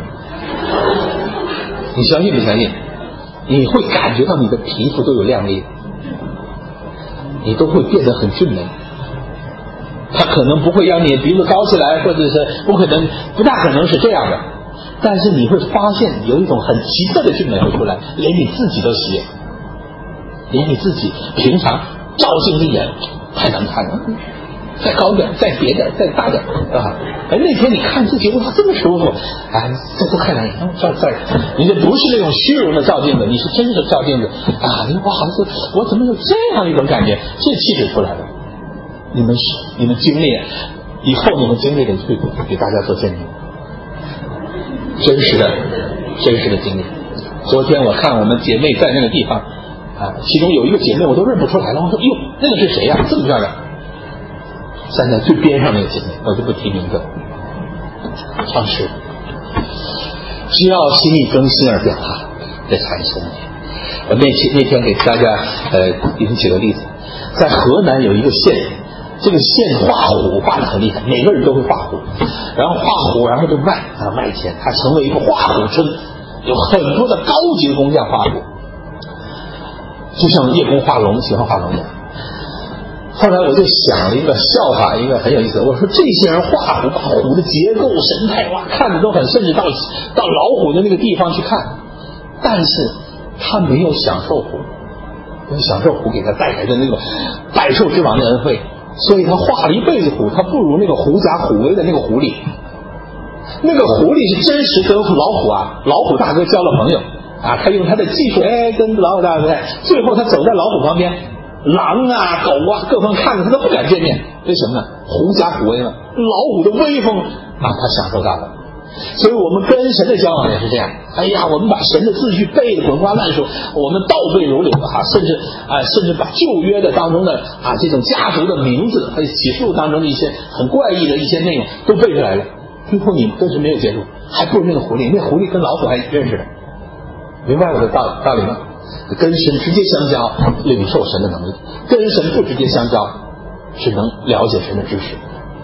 你相信不相信？你会感觉到你的皮肤都有亮丽，你都会变得很俊美。他可能不会让你鼻子高起来，或者是不大可能是这样的，但是你会发现有一种很奇特的俊美会出来，连你自己都喜悦，连你自己平常照镜一眼太难看了，再高点，再别点，再大点那天你看自己，哇，这么舒服，这都太难看。你这不是那种虚荣的照镜子，你是真实的照镜子哇，我怎么有这样一种感觉？这气质出来了。你们经历以后，你们经历的会给大家做见证，真实的经历。昨天我看我们姐妹在那个地方其中有一个姐妹我都认不出来了，我说哟，那个是谁呀？这么漂亮。站在最边上那个姐妹，我就不提名字。唱诗，只要心意更新而变化，这才是问题。我那天给大家举个例子，在河南有一个县，这个县画虎画得很厉害，每个人都会画虎，然后画虎，然后就卖钱，它成为一个画虎村，有很多的高级的工匠画虎，就像叶公画龙，喜欢画龙一样。后来我就想了一个笑话，一个很有意思。我说这些人画虎，把虎的结构、神态看着都很，甚至到老虎的那个地方去看，但是他没有享受虎，没有享受虎给他带来的那个百兽之王的恩惠，所以他画了一辈子虎，他不如那个狐假虎威的那个狐狸。那个狐狸是真实跟老虎大哥交了朋友他用他的技术跟老虎大哥，最后他走在老虎旁边，狼狗各方看着他都不敢见面，为什么呢？狐假虎威嘛，老虎的威风他享受到了。所以我们跟神的交往也是这样，我们把神的字句背得滚瓜烂熟，我们倒背如流甚至把旧约的当中的这种家族的名字和启示录当中的一些很怪异的一些内容都背出来了。最后你跟神没有接触，还不如那个狐狸，那狐狸跟老虎还认识了。明白我的道理吗？跟神直接相交，领受神的能力；跟神不直接相交，只能了解神的知识。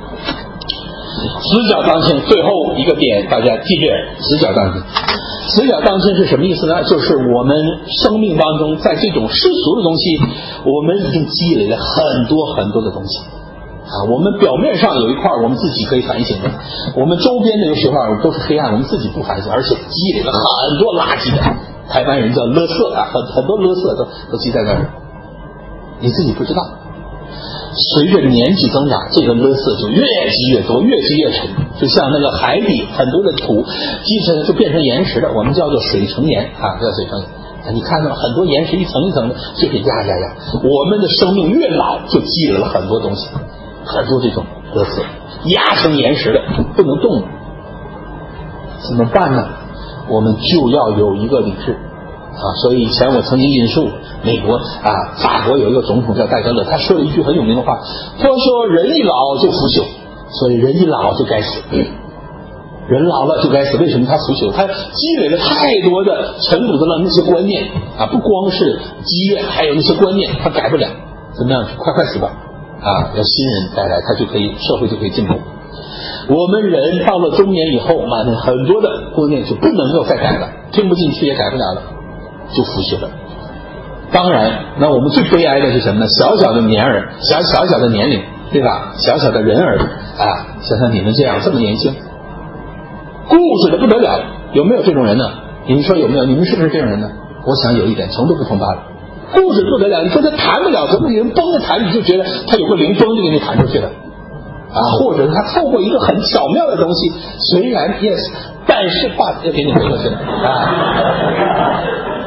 死角当亲，最后一个点大家记着，死角当亲。死角当亲是什么意思呢？就是我们生命当中，在这种世俗的东西，我们已经积累了很多很多的东西我们表面上有一块我们自己可以反省的，我们周边的有些块都是黑暗，我们自己不反省，而且积累了很多垃圾的，台湾人叫垃圾很多垃圾都积在那儿，你自己不知道。随着年纪增长，这个垃圾就越积越多，越积越沉，就像那个海底很多的土积沉就变成岩石的，我们叫做水成岩叫水成岩。你看到很多岩石一层一层的就给压，我们的生命越老就积累了很多东西，很多这种垃圾压成岩石的不能动，怎么办呢？我们就要有一个理智所以以前我曾经引述美国法国有一个总统叫戴高乐，他说了一句很有名的话，他说人一老就腐朽，所以人一老就该死，人老了就该死。为什么他腐朽？他积累了太多的陈腐的那些观念不光是积怨，还有那些观念他改不了，怎么样？快死吧要新人带来，他就可以社会就可以进步。我们人到了中年以后很多的观念就不能够再改了，听不进去也改不了了，就腐朽了。当然那我们最悲哀的是什么呢？小小的年龄，对吧？小小的人儿想想你们这么年轻，固执的不得了，有没有这种人呢？你们说有没有？你们是不是这种人呢？我想有一点，程度不同罢了。固执不得了，你说他弹不了，怎么人崩着弹，你就觉得他有个灵崩就给你弹出去了或者他透过一个很巧妙的东西，虽然 yes， 但是话要给你回过去了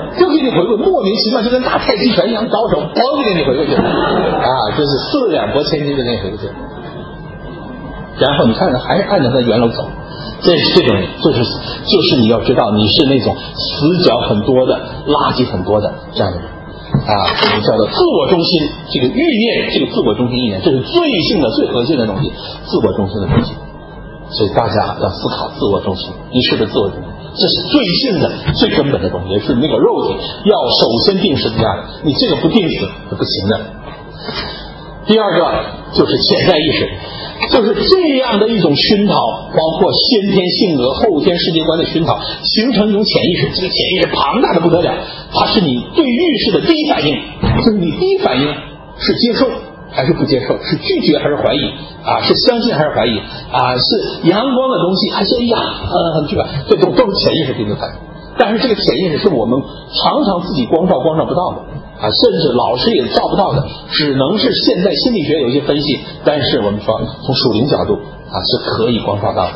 就给你回馈，莫名其妙就跟打太极拳一样，高手咣就给你回过去就是四两拨千斤就给你回过去。然后你看还是按照他原路走，这种人就是你要知道你是那种死角很多的、垃圾很多的这样的人这个叫做自我中心，这个欲念，这个自我中心意念，这是最性的、最核心的东西，自我中心的东西。所以大家要思考自我中心，你是不是自我中心？这是最性的、最根本的东西，也是那个肉体要首先定十字架的，你这个不定死是不行的。第二个就是潜在意识，就是这样的一种熏陶，包括先天性格、后天世界观的熏陶，形成一种潜意识。这个潜意识庞大的不得了，它是你对遇事的第一反应，就是你第一反应是接受还是不接受，是拒绝还是怀疑是相信还是怀疑是阳光的东西还是这个这都是潜意识给你反应。但是这个潜意识是我们常常自己光照不到的甚至老师也照不到的，只能是现在心理学有一些分析，但是我们说从属灵角度是可以光照到的。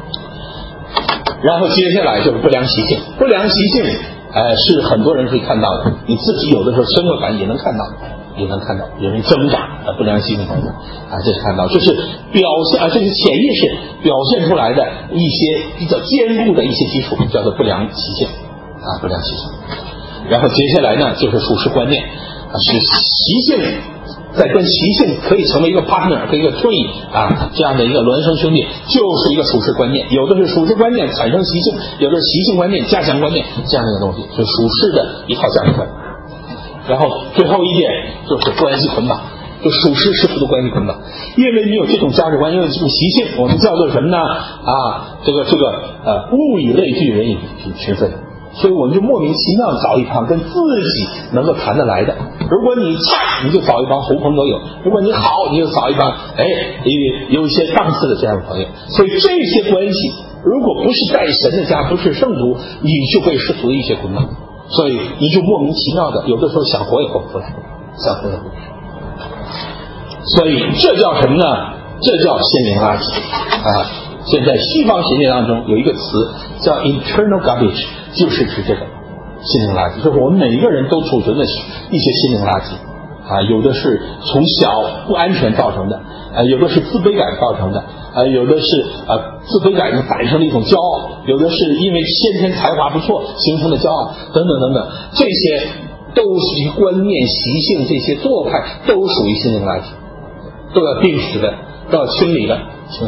然后接下来就是不良习性，不良习性是很多人可以看到的，你自己有的时候生活感也能看到，有人挣扎不良习性这是看到，这是表现这是潜意识表现出来的一些比较坚固的一些基础，叫做不良习性不良习性。然后接下来呢就是属实观念是习性在跟习性可以成为一个 partner 跟一个 tree 这样的一个孪生兄弟，就是一个属实观念。有的是属实观念产生习性，有的是习性观念加强观念，这样的一个东西是属实的一套价值观。然后最后一点就是关系捆绑，就属实师傅的关系捆绑。因为你有这种价值观，因为这种习性，我们叫做什么呢这个物以类聚，人以群分，所以我们就莫名其妙找一帮跟自己能够谈得来的。如果你差，你就找一帮狐朋狗友；如果你好，你就找一帮有一些档次的这样的朋友。所以这些关系如果不是在神的家，不是圣徒，你就被世俗的一些捆绑，所以你就莫名其妙的有的时候想活也活不出来，想活也活不出来。所以这叫什么呢？这叫心灵垃圾现在西方世界当中有一个词叫 internal garbage， 就是指这个心灵垃圾，就是我们每一个人都储存的一些心灵垃圾有的是从小不安全造成的有的是自卑感造成的有的是自卑感产生了一种骄傲，有的是因为先天才华不错形成的骄傲，等等等等，这些都是观念习性，这些做派都属于心灵垃圾，都要定死的，都要清理的。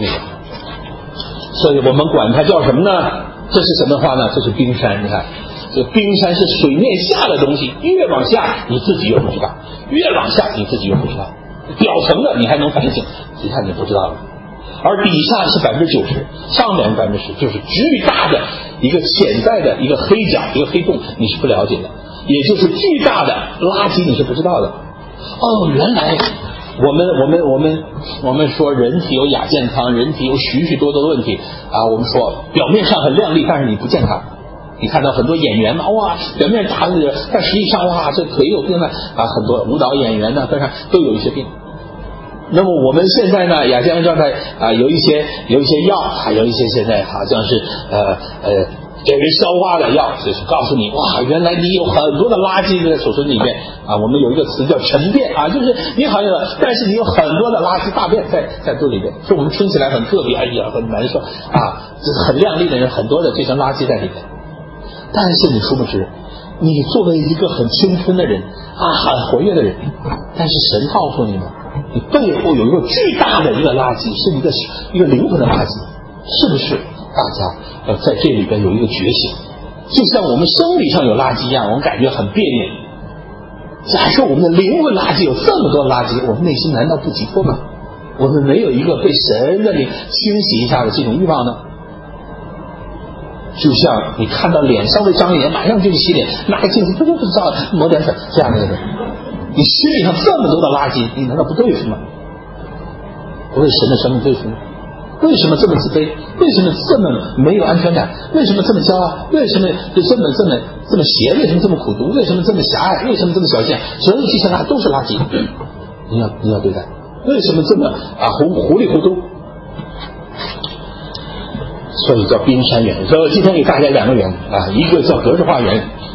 所以我们管它叫什么呢？这是什么话呢？这是冰山。你看这冰山是水面下的东西，越往下你自己越不知道，越往下你自己越不知道，表层的你还能反省，底下你不知道了。而底下是90%，上面10%，就是巨大的一个潜在的一个黑角，一个黑洞，你是不了解的，也就是巨大的垃圾你是不知道的。原来我们说人体有亚健康，人体有许许多多的问题我们说表面上很亮丽，但是你不健康。你看到很多演员表面打的，但实际上这腿有病了很多舞蹈演员呢，当然都有一些病。那么我们现在呢，亚健康状态有一些药有一些现在好像是给人消化的药，就是告诉你原来你有很多的垃圾在手身里面我们有一个词叫沉淀就是你好像但是你有很多的垃圾大便在肚里面，所以我们听起来很特别很难受这是很亮丽的人，很多的这些垃圾在里面。但是你殊不知，你作为一个很青春的人很活跃的人，但是神告诉你们，你背后有一个巨大的一个垃圾，是一个灵魂的垃圾，是不是？大家要在这里边有一个觉醒，就像我们生理上有垃圾一样，我们感觉很别扭。假设我们的灵魂垃圾有这么多垃圾，我们内心难道不急迫吗？我们没有一个被神的灵清洗一下的这种欲望呢？就像你看到脸稍微脏一点，马上就去洗脸，拿个镜子不知道抹点粉，这样的人，你心里上这么多的垃圾，你难道不对付吗？不为神的生命对付吗？为什么这么自卑？为什么这么没有安全感？为什么这么骄傲？为什么这么邪？为什么这么苦毒？为什么这么狭隘？为什么这么小见？所有这些都是垃圾，你要对待。为什么这么糊里糊涂？所以叫冰山原理。所以我今天给大家2个原理一个叫格式化原理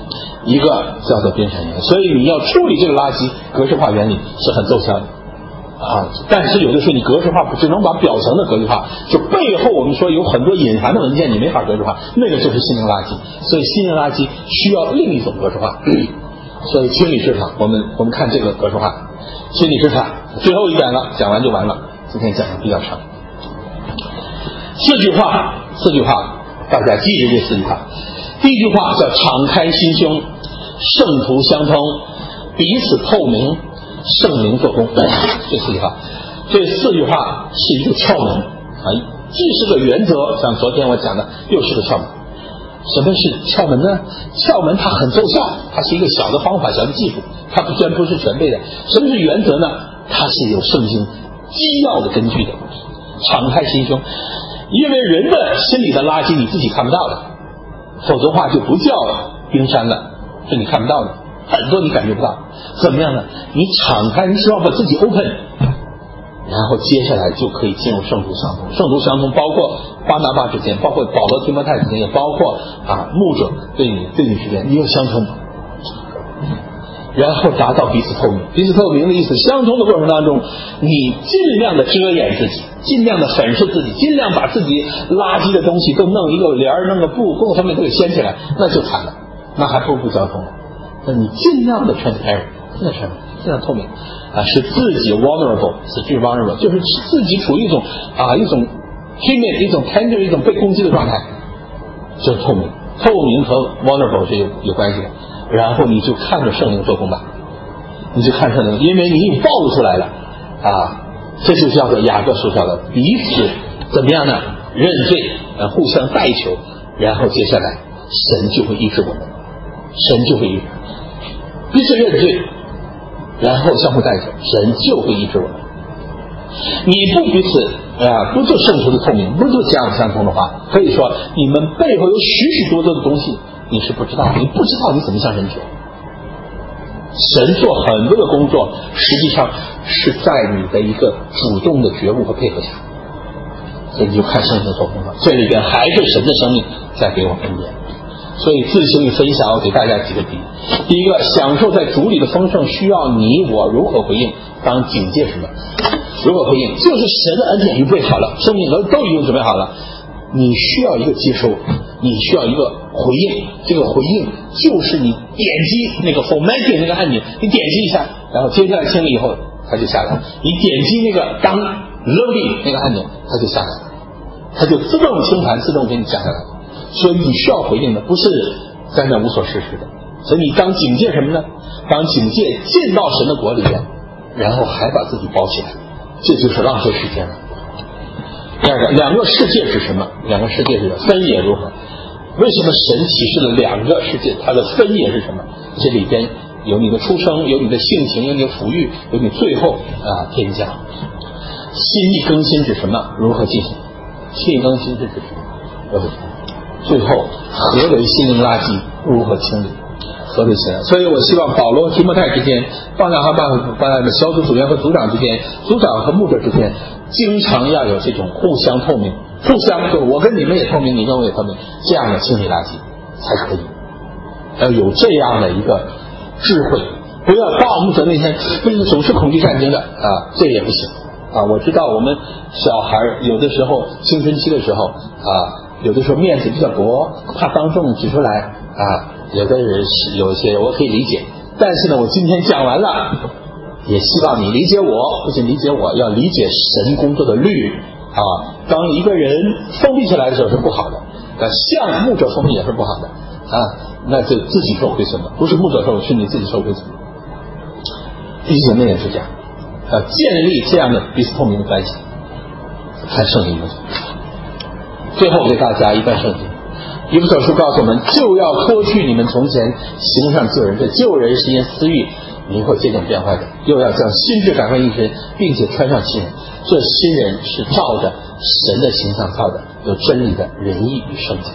一个叫做边产原理。所以你要处理这个垃圾，格式化原理是很奏效的但是有的时候你格式化只能把表层的格式化，就背后我们说有很多隐含的文件你没法格式化，那个就是心灵垃圾。所以心灵垃圾需要另一种格式化。所以清理市场，我们看这个格式化，清理市场最后一点了，讲完就完了。今天讲的比较长，四句话，大家记住这四句话。第一句话叫敞开心胸，圣徒相通，彼此透明，圣灵做工。这四句话，这四句话是一个窍门既是个原则，像昨天我讲的，又是个窍门。什么是窍门呢？窍门它很奏效，它是一个小的方法，小的技术，它虽然不是全备的。什么是原则呢？它是有圣经基要的根据的。敞开心胸，因为人的心里的垃圾你自己看不到的，否则话就不叫冰山了，是你看不到的，很多你感觉不到。怎么样呢？你敞开，你只要把自己 open， 然后接下来就可以进入圣徒相通。圣徒相通包括巴拿巴之间，包括保罗提摩太之间，也包括牧者对你之间，你有相通，然后达到彼此透明。彼此透明的意思，相通的过程当中，你尽量的遮掩自己，尽量的粉饰自己，尽量把自己垃圾的东西都弄一个帘儿，弄个布，各个方面都给掀起来，那就惨了，那还不如不交通了。那你尽量的 transparent， 尽量透明使自己 vulnerable， 自己 vulnerable 就是自己处于一种timid， 一种 tender， 一种被攻击的状态，就是透明。透明和 vulnerable 是有关系的。然后你就看着圣灵做工吧，你就看圣灵，因为你已经暴露出来了这就叫做雅各书上的彼此怎么样呢？认罪，互相代求，然后接下来神就会医治我们，神就会医治，彼此认罪，然后相互代求，神就会医治我们。你不彼此不做圣徒的透明，不做相通的话，可以说你们背后有许许多多的东西你是不知道，你不知道你怎么向神求。神做很多的工作，实际上是在你的一个主动的觉悟和配合下，所以你就看圣灵做工了。这里边还是神的生命在给我们恩典。所以自行与分享，我给大家几个比喻。第一个，享受在主里的丰盛，需要你我如何回应？当警戒什么？如何回应？就是神的恩典已经备好了，生命都已经准备好了，你需要一个接收，你需要一个回应。这个回应就是你点击那个 formatting 那个按钮，你点击一下，然后接下来清理以后它就下来，你点击那个当 loading 那个按钮它就下来，它就自动清盘，自动给你下来了。所以你需要回应的，不是在那无所事事的。所以你当警戒什么呢？当警戒进到神的国里面，然后还把自己包起来，这就是浪费时间了。第二个，两个世界是什么？两个世界是分野如何？为什么神启示了两个世界？它的分野是什么？这里边有你的出生，有你的性情，有你的抚育，有你最后天降。心意更新是什么？如何进行？心意更新是指什么？如何进行？最后何为心灵垃圾？如何清理？何为心灵？所以我希望保罗提摩太之间，巴拿巴小组组员和组长之间，组长和牧者之间，经常要有这种互相透明，互相就是我跟你们也透明，你跟我也透明，这样的清理垃圾才可以。要有这样的一个智慧，不要到牧者那天总是恐惧战惊的这也不行我知道我们小孩有的时候青春期的时候有的时候面子比较薄，怕当众指出来有的人有一些我可以理解，但是呢，我今天讲完了，也希望你理解我，不仅理解我，要理解神工作的律当一个人封闭起来的时候是不好的，像牧者封闭也是不好的那就自己受亏损了，不是牧者受，是你自己受亏损。弟兄姐妹也是这样，建立这样的彼此透明的关系，看圣灵的。最后给大家一段圣经，以弗所书告诉我们，就要脱去你们从前行上旧人，这旧人是因私欲迷惑渐渐变坏的，又要将新质改换一身，并且穿上新人。这新人是照着神的形象造的，有真理的仁义与圣洁。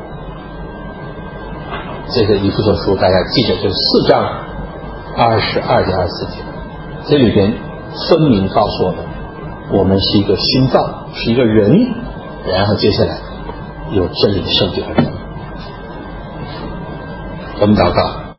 这个以弗所书大家记着，就是4章22节24节，这里边分明告诉我们，我们是一个新造，是一个人，然后接下来有真理的圣洁和仁义。我们祷告。